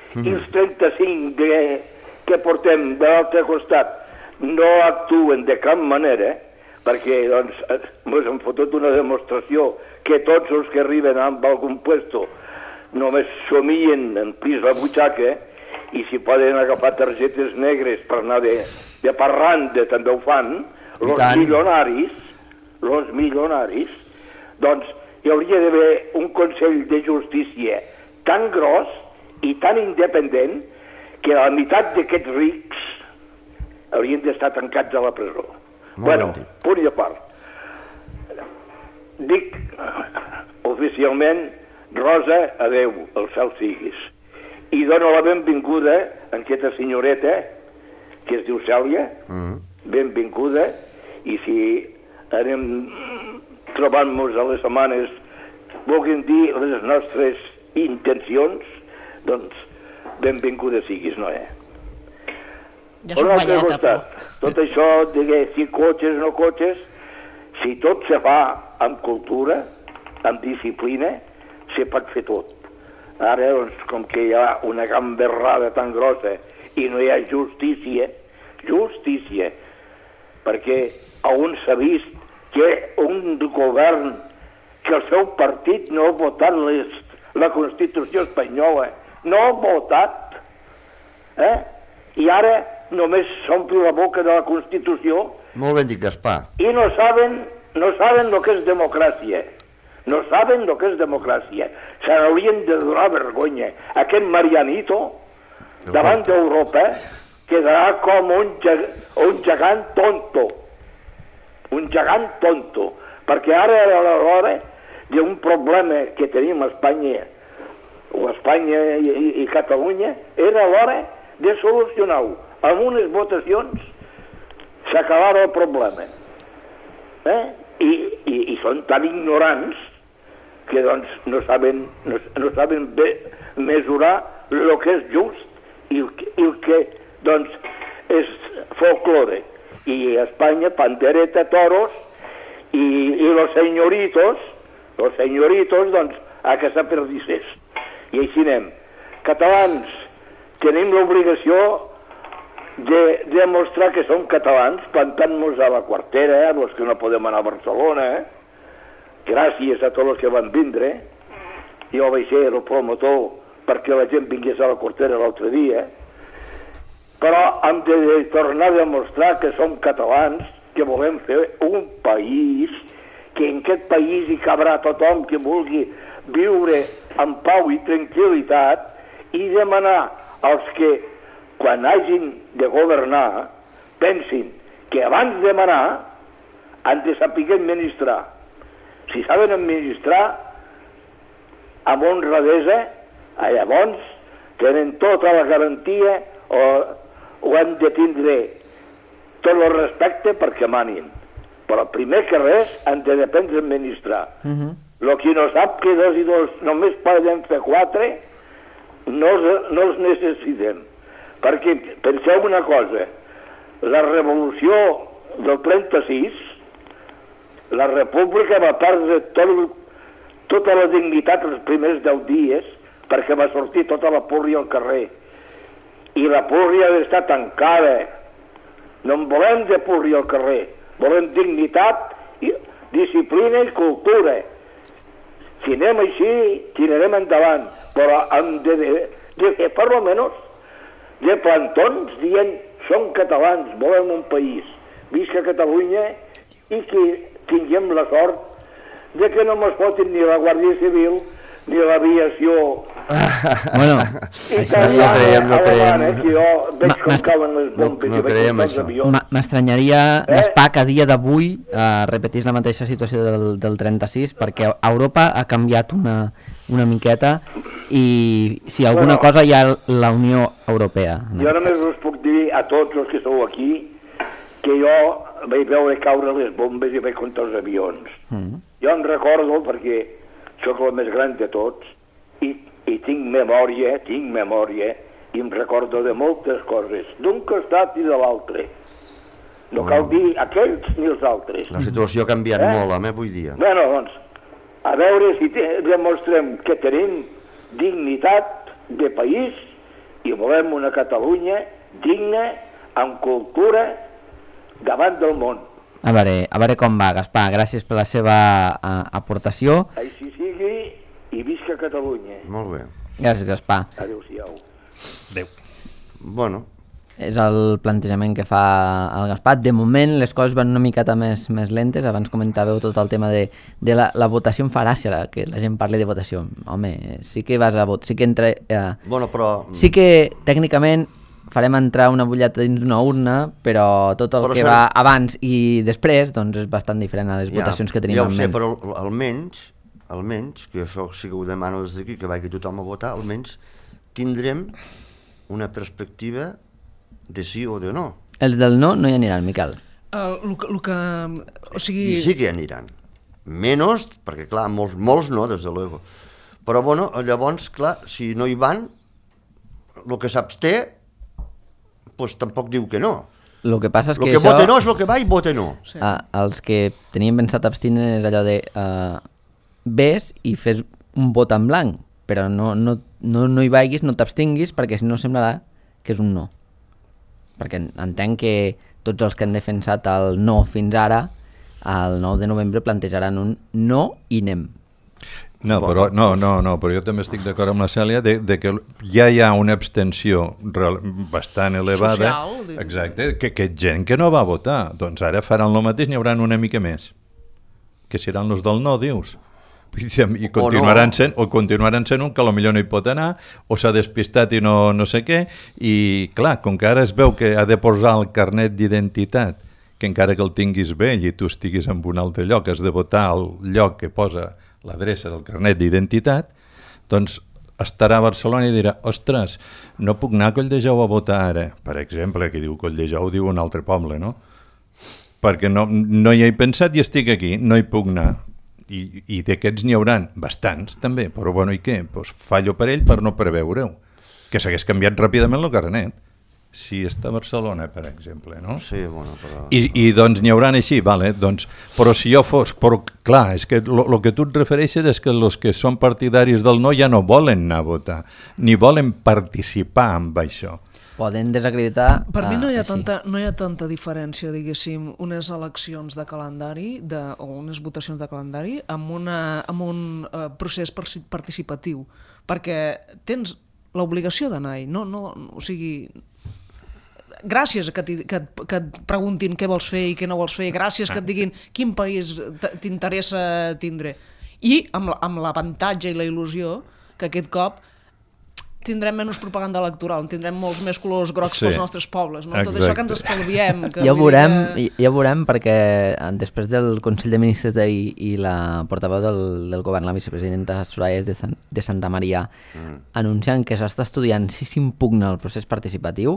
mm. i els trenta-cinc de, que portem de l'altre costat no actuen de cap manera, perquè doncs ens han fotut una demostració que tots els que arriben amb algun puesto només somien en plis la butxaca, i si poden agafar targetes negres per anar de, de parranda també ho fan, els milionaris, els milionaris, doncs hi hauria d'haver un Consell de Justícia tan gros i tan independent que la meitat d'aquests rics haurien d'estar tancats a la presó. Molt bueno, ben dit. punt i a part. Dic oficialment, Rosa, adeu, el cel siguis. I dono la benvinguda a aquesta senyoreta, que es diu Cèlia, mm. benvinguda, i si anem trobant-nos a les setmanes, vulguin dir les nostres intencions, doncs benvinguda siguis, no, eh? Ja soc velleta, però... Tot això de que si cotxes o no cotxes, si tot se fa amb cultura, amb disciplina, se pot fer tot. Ara, doncs, com que hi ha una gamberrada tan grossa i no hi ha justícia, justícia, perquè on s'ha vist que un govern, que el seu partit no ha votat les, la Constitució espanyola, no ha votat, eh? I ara només s'omple la boca de la Constitució. Molt ben dit, Gaspar. I no saben, no saben el que és democràcia. No saben el que és democràcia. Se n'haurien de donar vergonya. Aquest Marianito, davant d'Europa, quedarà com un, un gegant tonto. Un gegant tonto. Perquè ara a l'hora d'un problema que tenim a Espanya, o a Espanya i, i, i Catalunya, era l'hora de solucionar-ho. Amb unes votacions s'acabava el problema. Eh? I, i, i són tan ignorants que doncs no saben, no, no saben bé mesurar el que és just i el que, i el que doncs és folclore. I a Espanya, pandereta, toros, i, i los señoritos, los señoritos, doncs, a casa perdices. I així anem. Catalans, tenim l'obligació de demostrar que som catalans, plantant-nos a la quartera, eh, els que no podem anar a Barcelona, eh? Gràcies a tots els que van vindre. Jo vaig ser el promotor perquè la gent vingués a la quartera l'altre dia, però hem de tornar a demostrar que som catalans, que volem fer un país, que en aquest país hi cabrà tothom que vulgui viure en pau i tranquil·litat, i demanar als que, quan hagin de governar, pensin que abans de manar han de saber administrar. Si saben administrar amb honradesa, llavors tenen tota la garantia o, o han de tindre tot el respecte perquè manin. Però primer que res han de dependre administrar. Uh-huh. El que no sap que dos i dos només poden fer quatre, no, no els necessitem. Perquè penseu una cosa, la revolució del trenta-sis, la república va perdre tot, tota la dignitat els primers deu dies perquè va sortir tota la púrria al carrer. I la púrria ha d'estar tancada. No en volem de púrria al carrer, volem dignitat, i disciplina i cultura. Si anem així, tirarem endavant, però hem de, de, de fer per lo menos de plantons dient som catalans, volem un país, visca Catalunya, i que tinguem la sort de que no mos fotin ni la Guàrdia Civil ni l'aviació. Bueno, això no creiem, no creiem. Eh, que jo veig com cauen les bombes no, no i veig creiem com els això. avions. M'estranyaria, Eh? Gaspar, que a dia d'avui eh, repetís la mateixa situació del, del trenta-sis, perquè Europa ha canviat una, una miqueta i si alguna Bueno. cosa hi ha la Unió Europea. No? Jo només us puc dir a tots els que sou aquí que jo vaig veure caure les bombes i vaig comptar els avions. Mm. Jo em recordo, perquè sóc el més gran de tots, i, i tinc memòria, tinc memòria, i em recordo de moltes coses, d'un costat i de l'altre. No cal dir aquells ni els altres. La situació ha canviat Eh? molt, eh, avui dia. Bueno, doncs, a veure si te, demostrem que tenim dignitat de país I volem una Catalunya digna, amb cultura, davant del món. A veure, a veure com va, Gaspar. Gràcies per la seva uh, aportació. Així sigui i visca Catalunya. Molt bé. Gràcies, Gaspar. Adéu-siau. Adéu. Bueno. És el plantejament que fa el Gaspar. De moment les coses van una miqueta més, més lentes. Abans comentàveu tot el tema de, de la, la votació en faràcia, la, que la gent parli de votació. Home, sí que vas a vot, sí que entra... Eh, bueno, però... Sí que tècnicament farem entrar una butlleta dins d'una urna, però tot el però que ser... va abans i després doncs és bastant diferent a les ja, votacions que tenim ja en ment. Ja ho sé, però almenys, almenys, que això sí que ho demano des d'aquí, que vagi tothom a votar, almenys tindrem una perspectiva de sí o de no. Els del no no hi aniran, Miquel. Uh, el, el que... O sigui... I sí que hi aniran. Menys, perquè clar, molts, molts no, des de luego. Però bueno, llavors, clar, si no hi van, el que s'absté, pues tampoc diu que no. El que passa és que, que això... vote no és el que va i vote no. Sí. Uh, els que teníem pensat abstindre és allò de uh, ves i fes un vot en blanc, però no, no, no, no hi vagis, no t'abstinguis, perquè si no semblarà que és un no. Perquè entenc que tots els que han defensat el no fins ara, el nou de novembre plantejaran un no i anem. No, però, no, no, no, però jo també estic d'acord amb la Cèlia de, de que ja hi ha una abstenció real, bastant elevada. Social. Exacte, que, que gent que no va votar. Doncs ara faran el mateix, n'hi haurà una mica més. Que seran els del no, dius. I continuaran sent, o continuaran sent un que potser no hi pot anar, o s'ha despistat i no, no sé què, i clar, com que ara es veu que ha de posar el carnet d'identitat, que encara que el tinguis vell i tu estiguis en un altre lloc, has de votar al lloc que posa l'adreça del carnet d'identitat, doncs estarà a Barcelona i dirà, ostres, no puc anar a Colldejou a votar ara. Per exemple, qui diu Colldejou diu un altre poble, no? Perquè no, no hi he pensat i estic aquí, no hi puc anar. I, i d'aquests n'hi hauran bastants també, però bueno, i què? Pues fallo per ell per no preveure-ho, que s'hagués canviat ràpidament el carnet si està a Barcelona, per exemple, no? Sí, bueno, però... I, i doncs n'hi hauran així, vale, doncs, però si jo fos, però clar, és que el que tu et refereixes és que els que són partidaris del no ja no volen anar a votar, ni volen participar amb això. Poden desacreditar... Per mi no hi ha, tanta, no hi ha tanta diferència, diguéssim, unes eleccions de calendari de, o unes votacions de calendari amb, una, amb un uh, procés participatiu, perquè tens l'obligació d'anar-hi, no, no, o sigui... Gràcies a que, que, que et preguntin què vols fer i què no vols fer, gràcies que et diguin quin país t'interessa tindre. I amb, amb l'avantatge i la il·lusió que aquest cop tindrem menys propaganda electoral, tindrem molts més colors grocs sí, pels nostres pobles, no? Tot això que ens estalviem. Que ja, ho veurem, que... ja ho veurem perquè després del Consell de Ministres d'ahir i la portaveu del, del govern, la vicepresidenta Soraya de, San, de Santa Maria, mm. anunciant que s'està estudiant si s'impugna el procés participatiu,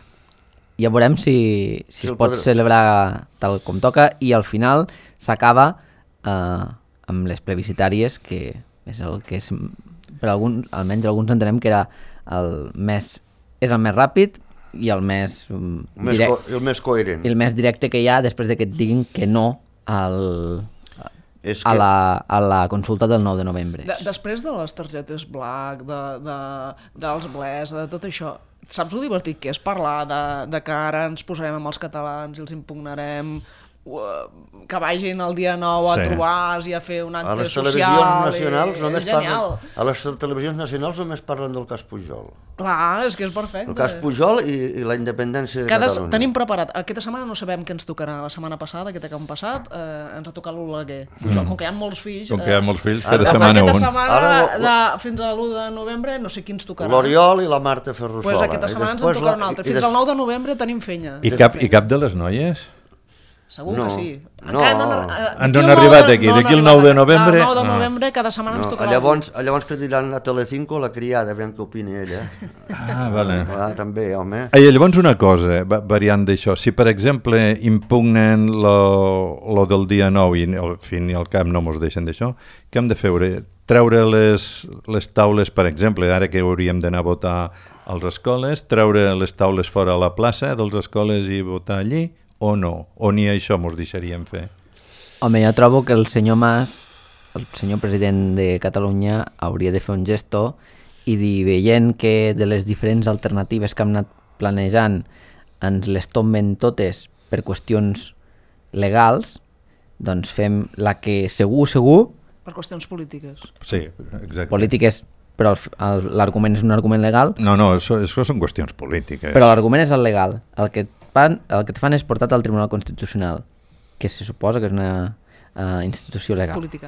ja veurem si, si, si es pot podràs. celebrar tal com toca i al final s'acaba eh, amb les plebiscitàries, que és el que és... per alguns, almenys alguns entenem que era el més, és el més ràpid i el més, um, més direct, co el més coherent. El més directe que hi ha després de que et diguin que no al, és a, que... la, a la consulta del nou de novembre. De, després de les targetes black, de, de, dels blers, de tot això, saps lo divertit que és parlar de, de que ara ens posarem amb els catalans i els impugnarem, que vagin el dia nou a sí. trobar-se i a fer un acte social. Nacionals només parlen, a les televisions nacionals només parlen del cas Pujol. Clar, és que és perfecte. El cas Pujol i, i la independència de Cada, Catalunya. Tenim preparat. Aquesta setmana no sabem què ens tocarà. La setmana passada, aquest que hem passat, eh, ens ha tocat l'Oleguer. Mm. Com que hi ha molts fills... Com que hi ha molts fills, cada eh, setmana un. Aquesta setmana, Ara, de, fins a l'u de novembre, no sé qui ens tocarà. L'Oriol i la Marta Ferrusola. Pues aquesta setmana ens en tocarà un altre. Fins al nou de novembre tenim fenya. I cap, i cap de les noies? Segur no, que sí. No. no, no, ens han arribat aquí, no, d'aquí el nou de novembre... El nou de novembre cada setmana no. ens tocarà. Llavors, llavors que diran a Telecinco la criada, aviam què opini ella. Ah, vale. Ah, també, home. I llavors una cosa, variant d'això, si per exemple impugnen lo, lo del dia nou i al fin i al cap no mos deixen d'això, què hem de fer? Treure les, les taules, per exemple, ara que hauríem d'anar a votar als escoles, treure les taules fora a la plaça dels escoles i votar allí, o no? O ni això mos deixaríem fer? Home, jo trobo que el senyor Mas, el senyor president de Catalunya, hauria de fer un gesto i dir, veient que de les diferents alternatives que hem anat planejant ens les tomben totes per qüestions legals, doncs fem la que segur, segur... Per qüestions polítiques. Sí, exacte. Polítiques, però el- el- l'argument és un argument legal, No, no, això, això són qüestions polítiques. però l'argument és el legal. El que, et fan, el que et fan és portar al Tribunal Constitucional, que se suposa que és una uh, institució legal. Política.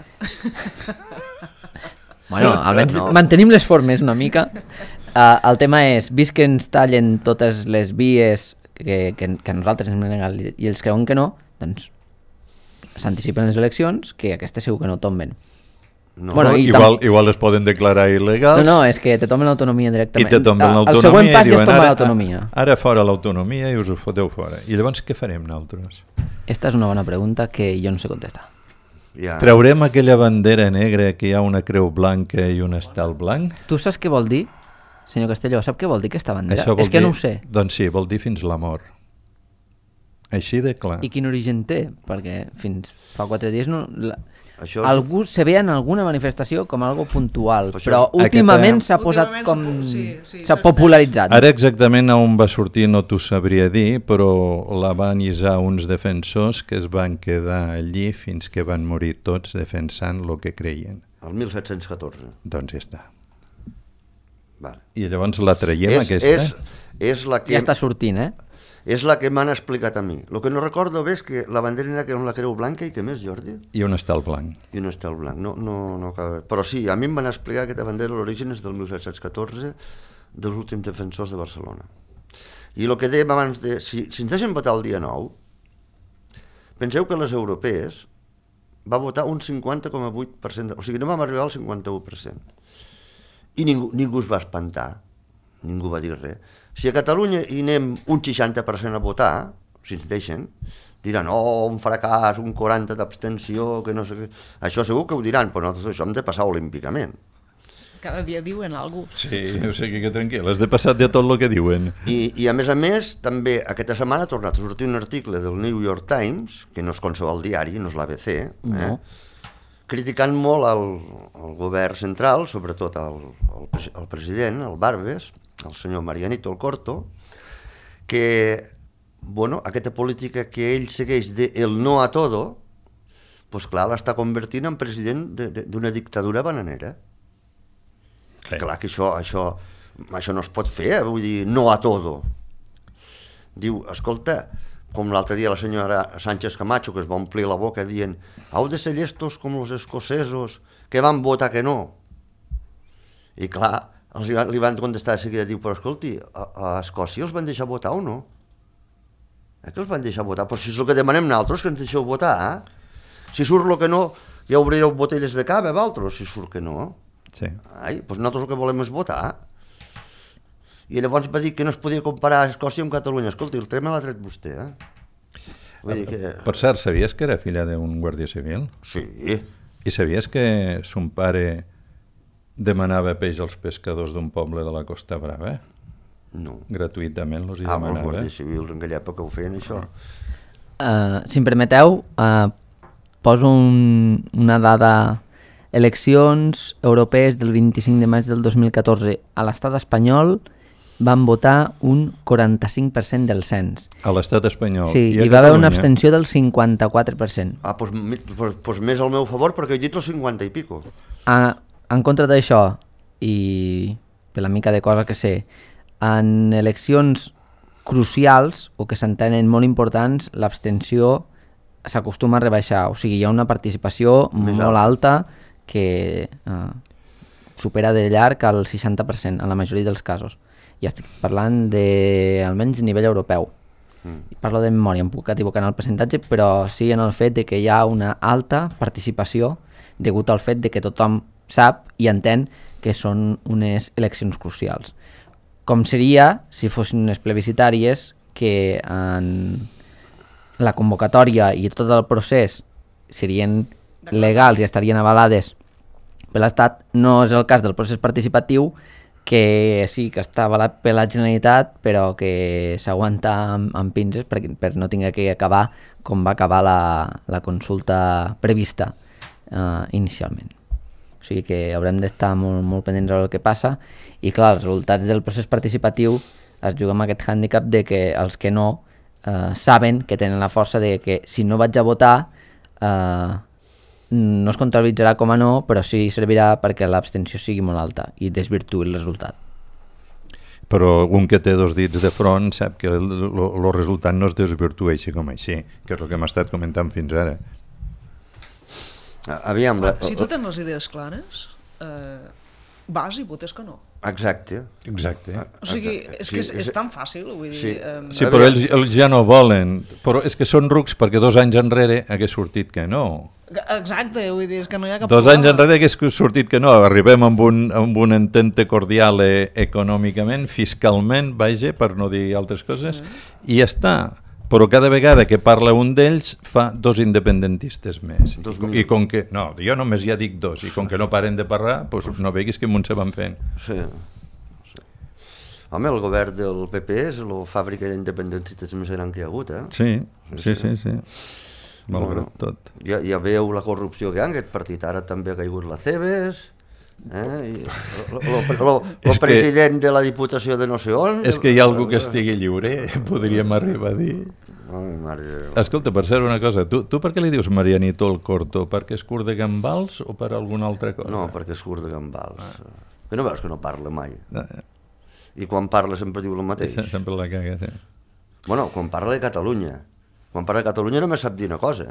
Bueno, almenys No. mantenim les formes una mica. Uh, el tema és, vist que ens tallen totes les vies que, que, que nosaltres hem negat i ells creuen que no, doncs s'anticipen les eleccions, que aquestes segur que no tomben. No. Bueno, No, i igual, tam- igual es poden declarar il·legals. No, no, és que te tomen l'autonomia I directament. te tomben Ah, l'autonomia El següent pas i ja es diuen, tomba ara, l'autonomia. ara fora l'autonomia i us ho foteu fora. I llavors què farem nosaltres? Esta és una bona pregunta que jo no sé contestar. Ja. Traurem aquella bandera negra que hi ha una creu blanca i un estel blanc? Tu saps què vol dir, senyor Castelló? Sap què vol dir aquesta bandera? Això vol És que dir, no ho sé. Doncs sí, vol dir fins la mort. Així de clar. I quin origen té? Perquè fins fa quatre dies no... La... Això és- Algú se veia en alguna manifestació com algo puntual, Això però és- últimament Aquesta- s'ha posat Últimament com... s'ha- sí, sí, s'ha s'ha- popularitzat. Ara exactament a on va sortir no t'ho sabria dir, però la van isar uns defensors que es van quedar allí fins que van morir tots defensant el que creien. El mil set-cents catorze. Doncs ja està. Vale. I llavors la traiem, És, aquesta? és, és la que... Ja està sortint, eh? És la que m'han explicat a mi. El que no recordo bé és que la bandera negra era la creu blanca i què més, Jordi? I on està el blanc? I un estel blanc. No, no, no acaba... Però sí, a mi em van explicar que aquesta bandera l'origen és del mil set-cents catorze, dels últims defensors de Barcelona. I el que dèiem abans de... Si, si ens deixen votar el dia nou, penseu que les europees va votar un cinquanta coma vuit per cent, de... o sigui, no vam arribar al cinquanta-u per cent. I ningú, ningú es va espantar, ningú va dir res. Si a Catalunya hi anem un seixanta per cent a votar, si ens deixen, diran, oh, un fracàs, un quaranta d'abstenció, que no sé què... Això segur que ho diran, però nosaltres això hem de passar olímpicament. Cada dia diuen alguna cosa. Sí, o sigui que tranquil, has de passar de tot el que diuen. I, I a més a més, també aquesta setmana ha tornat a sortir un article del New York Times, que no és qualsevol diari, no és l'A B C, eh? No. criticant molt el, el govern central, sobretot el, el, pres- el president, el Barbes, el senyor Marianito el Corto, que, bueno, aquesta política que ell segueix de el no a todo, pues clar, l'està convertint en president de- de- d'una dictadura bananera. Sí. Clar que això, això, això no es pot fer, eh? Vull dir, no a todo. Diu, escolta, com l'altre dia la senyora Sánchez Camacho, que es va omplir la boca dient heu de ser llestos com els escocesos que van votar que no. I clar, els li van, li van contestar de seguida, diu, però escolti, a, a Escòcia els van deixar votar o no? Eh que els van deixar votar? Però si és el que demanem nosaltres, que ens deixeu votar, eh? Si surt el que no, ja obrireu botelles de cava, vosaltres, si surt que no. Sí. Ai, doncs nosaltres el que volem és votar. I llavors va dir que no es podia comparar Escòcia amb Catalunya. Escolti, el tema l'ha tret vostè, eh? Vull dir que... Per cert, sabies que era filla d'un guàrdia civil? Sí, I sabies que son pare demanava peix als pescadors d'un poble de la Costa Brava? no. Gratuïtament los hi Ah, però els demanava. guàrdies civils en aquella època ho feien, això. Uh, si em permeteu, uh, poso un, una dada. Eleccions europees del vint-i-cinc de maig del dos mil catorze. A l'estat espanyol van votar un quaranta-cinc per cent del cens. A l'estat espanyol. Sí, I a hi va haver una Catalunya? abstenció del cinquanta-quatre per cent. Ah, doncs, mi- doncs, doncs més al meu favor, perquè he dit el cinquanta i pico. Ah, en contra d'això, i per la mica de cosa que sé, en eleccions crucials o que s'entenen molt importants, l'abstenció s'acostuma a rebaixar. O sigui, hi ha una participació Més molt alta. alta que eh, supera de llarg el seixanta per cent en la majoria dels casos. I estic parlant de, almenys a nivell europeu. Mm. Parlo de memòria, em puc equivocar en el percentatge, però sí en el fet de que hi ha una alta participació degut al fet de que tothom sap i entén que són unes eleccions crucials. Com seria si fossin unes plebiscitàries que en la convocatòria i tot el procés serien legals i estarien avalades per l'Estat. No és el cas del procés participatiu, que sí que està avalat per la Generalitat, però que s'aguanta amb, amb pinces per, per no tinguer que acabar com va acabar la, la consulta prevista eh, inicialment. o sigui que haurem d'estar molt, molt pendents del que passa, i clar, els resultats del procés participatiu es juga amb aquest hàndicap de que els que no eh, saben que tenen la força de que si no vaig a votar eh, no es comptabilitzarà com a no, però sí servirà perquè l'abstenció sigui molt alta i desvirtuï el resultat. Però un que té dos dits de front sap que el, el, el resultat no es desvirtueixi com així, que és el que hem estat comentant fins ara. Aviam, la... Si tu tens les idees clares, eh, vas i votes que no. Exacte. Exacte. O sigui, és que és, és tan fàcil, vull dir... Sí, eh... sí però ells, ells ja no volen, però és que són rucs perquè dos anys enrere hagués sortit que no. Exacte, vull dir, és que no hi ha cap Dos problema. anys enrere hagués sortit que no, arribem amb un, amb un entente cordial eh, econòmicament, fiscalment, vaja, per no dir altres coses, sí. I ja està. Però cada vegada que parla un d'ells fa dos independentistes més. I, com, I com que, no, jo només ja dic dos, i com que no paren de parlar, doncs no veguis que amunt se van fent. Sí. sí. Home, el govern del P P és la fàbrica d'independentistes més gran que hi ha hagut, eh? Sí, sí, sí, sí. Malgrat bueno, tot. Ja, ja veu la corrupció que hi ha en aquest partit, ara també ha caigut la Cebes, eh? I el president que, de la Diputació de no sé on... És que hi ha algú que estigui lliure, podríem arribar a dir. Oh, mare... Escolta, per ser una cosa, tu, tu per què li dius Marianito el Corto? Perquè és curt de gambals o per alguna altra cosa? No, perquè és curt de gambals. Ah. Que no veus que no parla mai? Ah. I quan parla sempre diu el mateix. Sempre la caga, sí. Bueno, quan parla de Catalunya. Quan parla de Catalunya només sap dir una cosa.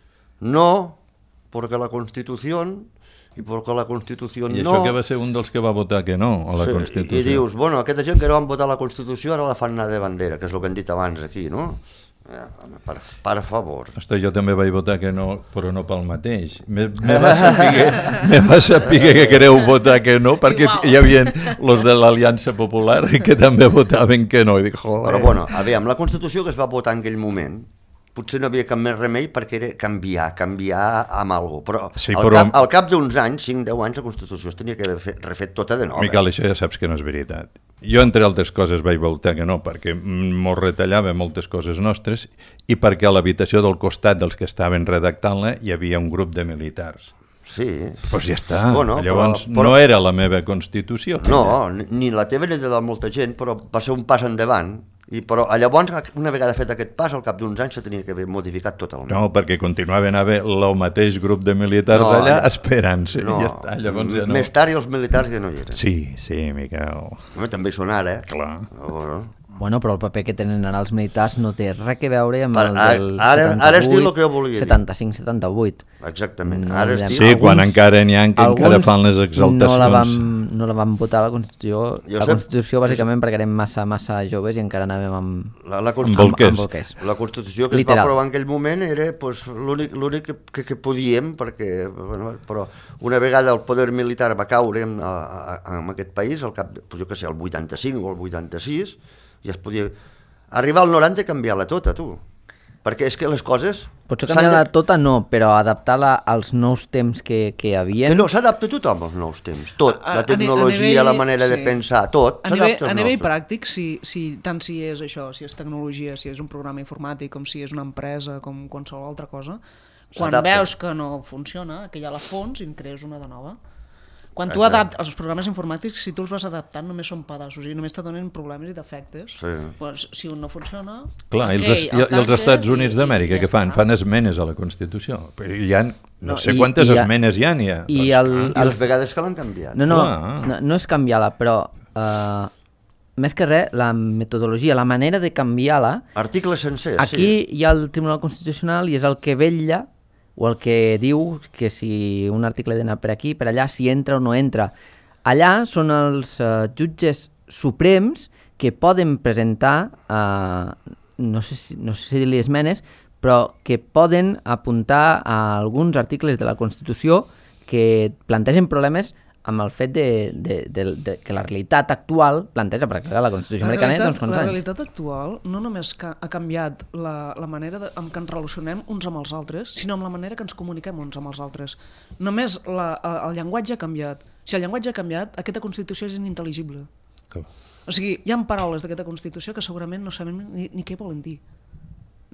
No, perquè la Constitució, i perquè la Constitució no... I això que va ser un dels que va votar que no a la sí, Constitució. I, I dius, bueno, aquesta gent que no van votar la Constitució ara la fan anar de bandera, que és el que hem dit abans aquí, no? Eh, per, per favor. Hosti, jo també vaig votar que no, però no pel mateix. Me, me, va saber, me va saber que quereu votar que no, perquè Igual. Hi havia els de l'Aliança Popular que també votaven que no. I dic, joder. Però bueno, aviam, la Constitució que es va votar en aquell moment, potser no havia cap més remei perquè era canviar, canviar amb alguna cosa. Però, sí, al, però... cap, al cap d'uns anys, cinc deu anys, la Constitució es tenia que haver fet, refet tota de nova. Miquel, això ja saps que no és veritat. Jo, entre altres coses, vaig votar que no, perquè mos retallava moltes coses nostres i perquè a l'habitació del costat dels que estaven redactant-la hi havia un grup de militars. Sí. Doncs pues ja està. Bueno, Llavors però, però... no era la meva Constitució. No, ni la teva ni de la molta gent, però va ser un pas endavant. I, però llavors, una vegada fet aquest pas, al cap d'uns anys se tenia que haver modificat totalment. No, perquè continuaven a haver el mateix grup de militars no, allà esperant-se. No, ja està, llavors ja no. Més tard els militars ja no hi eren. Sí, sí, Miquel. Bueno, també hi són ara, eh? Clar. Bueno. Bueno, però el paper que tenen ara els militars no té res que veure amb per, el del ara, ara és dir el que jo volia dir. setanta-cinc setanta-vuit. Exactament. No, ara és dir... Sí, alguns, quan encara n'hi ha que encara fan les exaltacions. No la vam, no la vam votar a la Constitució, jo la sé, Constitució bàsicament perquè érem massa, massa joves i encara anàvem amb, la, la amb, amb, amb bolquers. La Constitució que Literal. Es va aprovar en aquell moment era pues, l'únic que, que, que podíem, perquè, bueno, però una vegada el poder militar va caure en, a, a, en aquest país, al cap, pues, jo que sé, el vuitanta-cinc o el vuitanta-sis, ja es podia... Arribar al noranta i canviar-la tota, tu. Perquè és que les coses... Potser canviar-la de... tota no, però adaptar-la als nous temps que, que hi havia... Que no, s'adapta tothom als nous temps. Tot, a, la tecnologia, a nivell, la manera sí. de pensar, tot s'adapta als nous temps. A nivell pràctic, si, si, tant si és això, si és tecnologia, si és un programa informàtic, com si és una empresa, com qualsevol altra cosa, quan veus que no funciona, que hi ha la fons i en crees una de nova. Quan tu adaptes els programes informàtics, si tu els vas adaptant, només són pedaços i només te donen problemes i defectes. Sí. Pues, si un no funciona... Clar, okay, i, els, i, i els Estats Units d'Amèrica, què fan? Fan esmenes a la Constitució. Hi ha no, no sé i, quantes i ha, esmenes hi ha. Hi ha. I, doncs, el, I les vegades que l'han canviat. No, no, no, no és canviar-la, però... Uh, més que res, la metodologia, la manera de canviar-la... Articles sencers, aquí sí. Aquí hi ha el Tribunal Constitucional i és el que vetlla o el que diu que si un article ha d'anar per aquí, per allà, si entra o no entra. Allà són els uh, jutges suprems que poden presentar, uh, no sé si, no sé si dir-li esmenes, però que poden apuntar a alguns articles de la Constitució que plantegen problemes amb el fet de, de, de, de que la realitat actual planteja, perquè la Constitució americana té uns quants anys. La realitat actual no només ca, ha canviat la, la manera de, amb què ens relacionem uns amb els altres, sinó amb la manera que ens comuniquem uns amb els altres. Només la, el llenguatge ha canviat. Si el llenguatge ha canviat, aquesta Constitució és inintel·ligible. Clar. O sigui, hi ha paraules d'aquesta Constitució que segurament no sabem ni, ni què volen dir.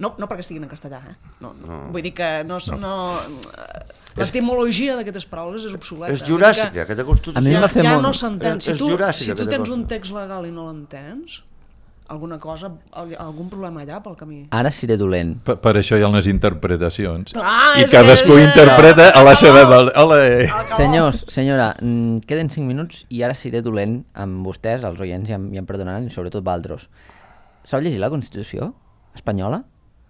No, no perquè estiguin en castellà, eh? No, no. Vull dir que no... no, no l'etimologia d'aquestes paraules és obsoleta. És juràssica, aquesta Constitució. A mi Ja, m'ha fet ja molt... no s'entén. Si És tu, juràssica, si tu aquesta tens un cosa. text legal i no l'entens, alguna cosa, al- algun problema allà pel camí. Ara seré dolent. Per, per això hi ha unes interpretacions. Ah, I és cadascú ella! interpreta a la seva... Ole. Senyors, senyora, mm, queden cinc minuts i ara seré dolent amb vostès, els oients, ja, em- ja em perdonaran, i sobretot Valdros. Sabeu llegir la Constitució espanyola?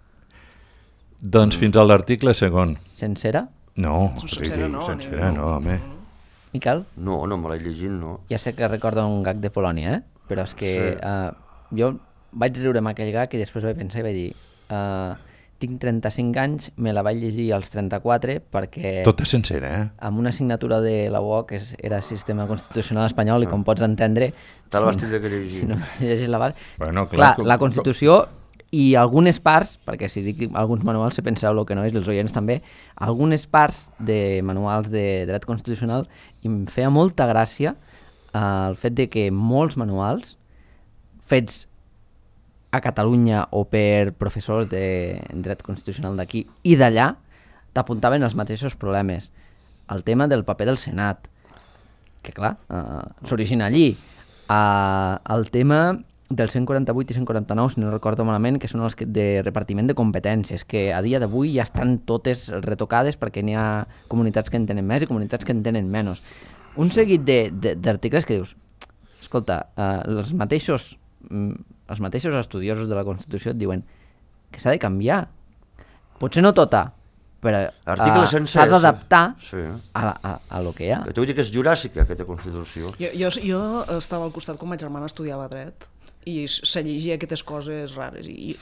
Doncs fins a l'article segon. Sencera? No, Sencera no, sencera ni- no, home. Miquel? No, no me l'he llegit, no. Ja sé que recorda un gag de Polònia, eh? Però és que Sí. uh, jo vaig riure amb aquell gag i després vaig pensar i vaig dir uh, tinc trenta-cinc anys, me la vaig llegir als trenta-quatre perquè Tota sencera, eh? amb una assignatura de la U O C, que és, era Sistema Constitucional Espanyol, i com pots entendre... Te la vas si- tindre que llegir. Si no llegis la base... Bueno, clar, clar, com- la Constitució i algunes parts, perquè si dic alguns manuals se pensareu el que no és, i els oients també, algunes parts de manuals de dret constitucional, i em feia molta gràcia eh, el fet de que molts manuals fets a Catalunya o per professors de dret constitucional d'aquí i d'allà t'apuntaven els mateixos problemes. El tema del paper del Senat, que clar, eh, s'origina allí. Eh, el tema del cent quaranta-vuit i cent quaranta-nou, si no recordo malament, que són els que de repartiment de competències, que a dia d'avui ja estan totes retocades perquè n'hi ha comunitats que en tenen més i comunitats que en tenen menys. Un seguit de- de- d'articles que dius, escolta, eh, els mateixos mm, els mateixos estudiosos de la Constitució et diuen que s'ha de canviar. Potser no tota, però Article uh, sencer, s'ha d'adaptar sí. a, la, a, a lo que hi ha. Jo t'ho dic que és juràssica, aquesta Constitució. Jo, jo, jo estava al costat quan ma germana estudiava dret i se llegia aquestes coses rares i,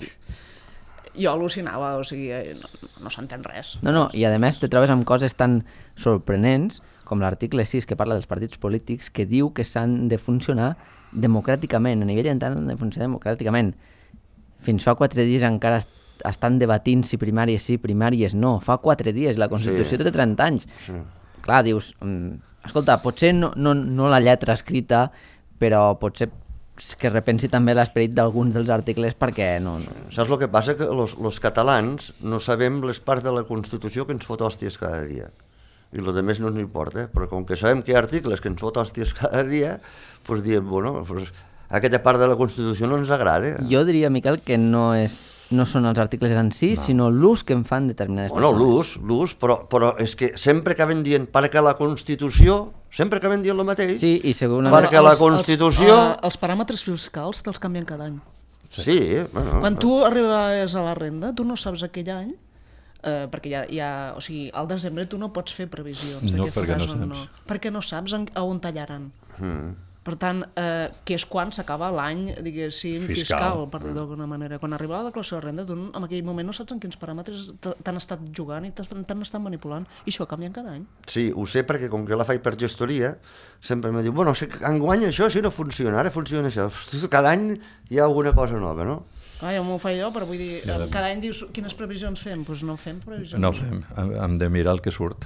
i jo al·lucinava, o sigui, eh, no, no s'entén res. No, no, i a més te trobes amb coses tan sorprenents com l'article sis que parla dels partits polítics, que diu que s'han de funcionar democràticament, a nivell intern han de funcionar democràticament. Fins fa quatre dies encara est estan debatint si primàries sí, primàries no. Fa quatre dies, la Constitució Sí. té trenta anys. Sí. Clar, dius, mm, escolta, potser no, no, no la lletra escrita, però potser que repensi també l'esperit d'alguns dels articles perquè no... no. Saps el que passa? Que los, los catalans no sabem les parts de la Constitució que ens fot hòsties cada dia. I el que més no ens importa, però com que sabem que hi ha articles que ens fot hòsties cada dia, doncs diem, bueno, pues, aquesta part de la Constitució no ens agrada. Jo diria, Miquel, que no és no són els articles en si, no. sinó l'ús que en fan determinades Bueno, persones. l'ús, l'ús, però, però és que sempre acaben dient perquè la Constitució, sempre acaben dient el mateix. Sí, i segurament... Perquè la Els- els- Constitució... eh, els paràmetres fiscals te'ls canvien cada any. Sí, bueno... Quan tu arribes a la renda, tu no saps aquell any, eh, perquè ja, ja, o sigui, al desembre tu no pots fer previsions. de No, què perquè faràs no o saps. Perquè no saps en, a on tallaran. Mm. Per tant, eh, que és quan s'acaba l'any, diguéssim, Fiscal. fiscal, per dir d'alguna manera. Quan arriba la declaració de renda, tu en aquell moment no saps en quins paràmetres t- t'han estat jugant i t'han t'han estat manipulant, i això canvia cada any. Sí, ho sé perquè com que la faig per gestoria, sempre me diu, bueno, sé que enguany això sí no funciona, ara funciona això. Hosti, cada any hi ha alguna cosa nova, no? Ah, ja m'ho faig jo, però vull dir, eh, cada any dius quines previsions fem? Doncs pues no fem previsions. No fem, hem hem de mirar el que surt.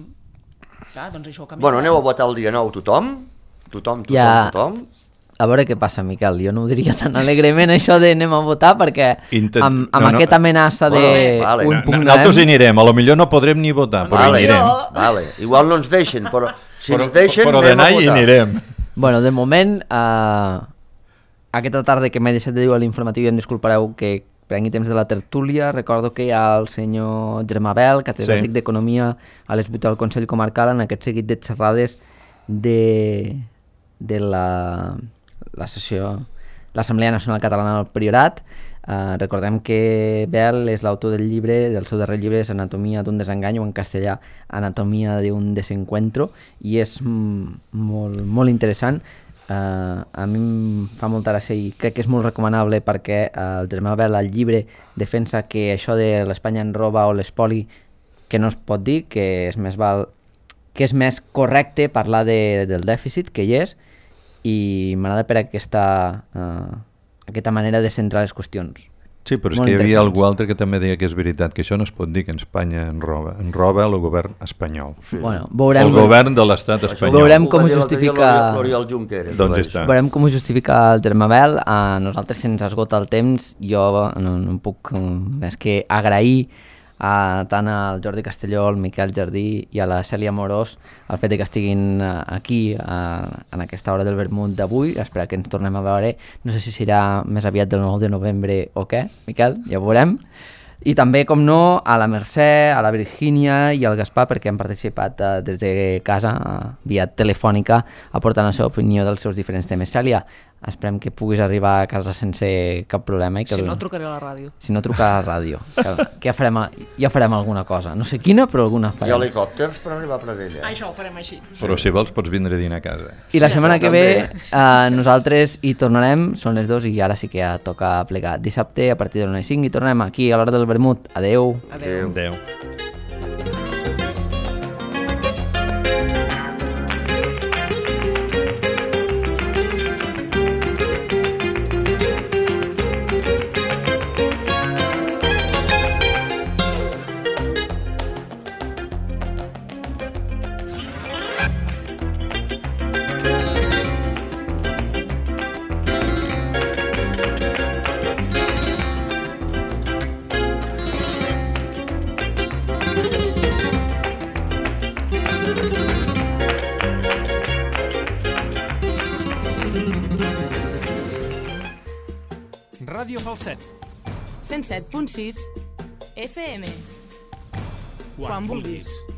Clar, doncs això canvia. Bueno, aneu a votar el dia nou tothom? Tothom, tothom, Ja. tothom? A veure què passa, Miquel. Jo no ho diria tan alegrement, això de anem a votar, perquè Intent- amb, amb no, no. aquesta amenaça de Bueno, vale. un No, punt nosaltres hi anirem, a lo millor no podrem ni votar, però Vale, hi anirem. vale. Igual no ens deixen, però si Però, ens deixen però anem a d'anar hi votar. anirem. Bueno, de moment, eh, aquesta tarda que m'he deixat de dir a l'informatiu, i em disculpareu que prengui temps de la tertúlia, recordo que hi ha el senyor Germà Bel, catedràtic Sí. d'Economia a les vuit del Consell Comarcal, en aquest seguit de xerrades de, de la, la sessió, l'Assemblea Nacional Catalana del Priorat. Uh, recordem que Bel és l'autor del llibre, del seu darrer llibre és Anatomia d'un desengany, o en castellà Anatomia d'un desencuentro, i és mm, molt, molt interessant. Uh, a mi em fa molta gràcia i crec que és molt recomanable perquè uh, el Germà Bel al llibre defensa que això de l'Espanya en roba o l'espoli, que no es pot dir, que és més val que és més correcte parlar de, del dèficit, que hi és, i m'agrada per aquesta, uh, aquesta manera de centrar les qüestions. Sí, però és que hi havia algú altre que també deia que és veritat, que això no es pot dir que en Espanya en roba. En roba el govern espanyol. Sí. Bueno, veurem... El govern de l'estat espanyol. Veurem com ho justifica... Doncs veurem com ho justifica el Germabel. A nosaltres se'ns esgota el temps. Jo no, no puc més que agrair a tant al Jordi Castelló, al Miquel Jardí i a la Cèlia Morós el fet que estiguin aquí a, en aquesta hora del vermut d'avui. Espero que ens tornem a veure, no sé si serà més aviat del nou de novembre o què, Miquel, ja ho veurem. I també, com no, a la Mercè, a la Virgínia i al Gaspar, perquè han participat uh, des de casa, uh, via telefònica, aportant la seva opinió dels seus diferents temes. Cèlia, esperem que puguis arribar a casa sense cap problema. I que si el... no, trucaré a la ràdio. Si no, trucar a la ràdio. Que, que ja, farem, ja farem alguna cosa. No sé quina, però alguna farem. Hi ha helicòpters per arribar a Pradella. Això ho farem així. Però si vols pots vindre a dinar a casa. I la setmana que ve uh, nosaltres hi tornarem, són les dues i ara sí que ja toca plegar. Dissabte a partir de les cinc i tornem aquí a l'hora del vermut. Adeu. Adeu. Adeu. Ràdio Falset. cent set punt sis F M. Quan vulguis.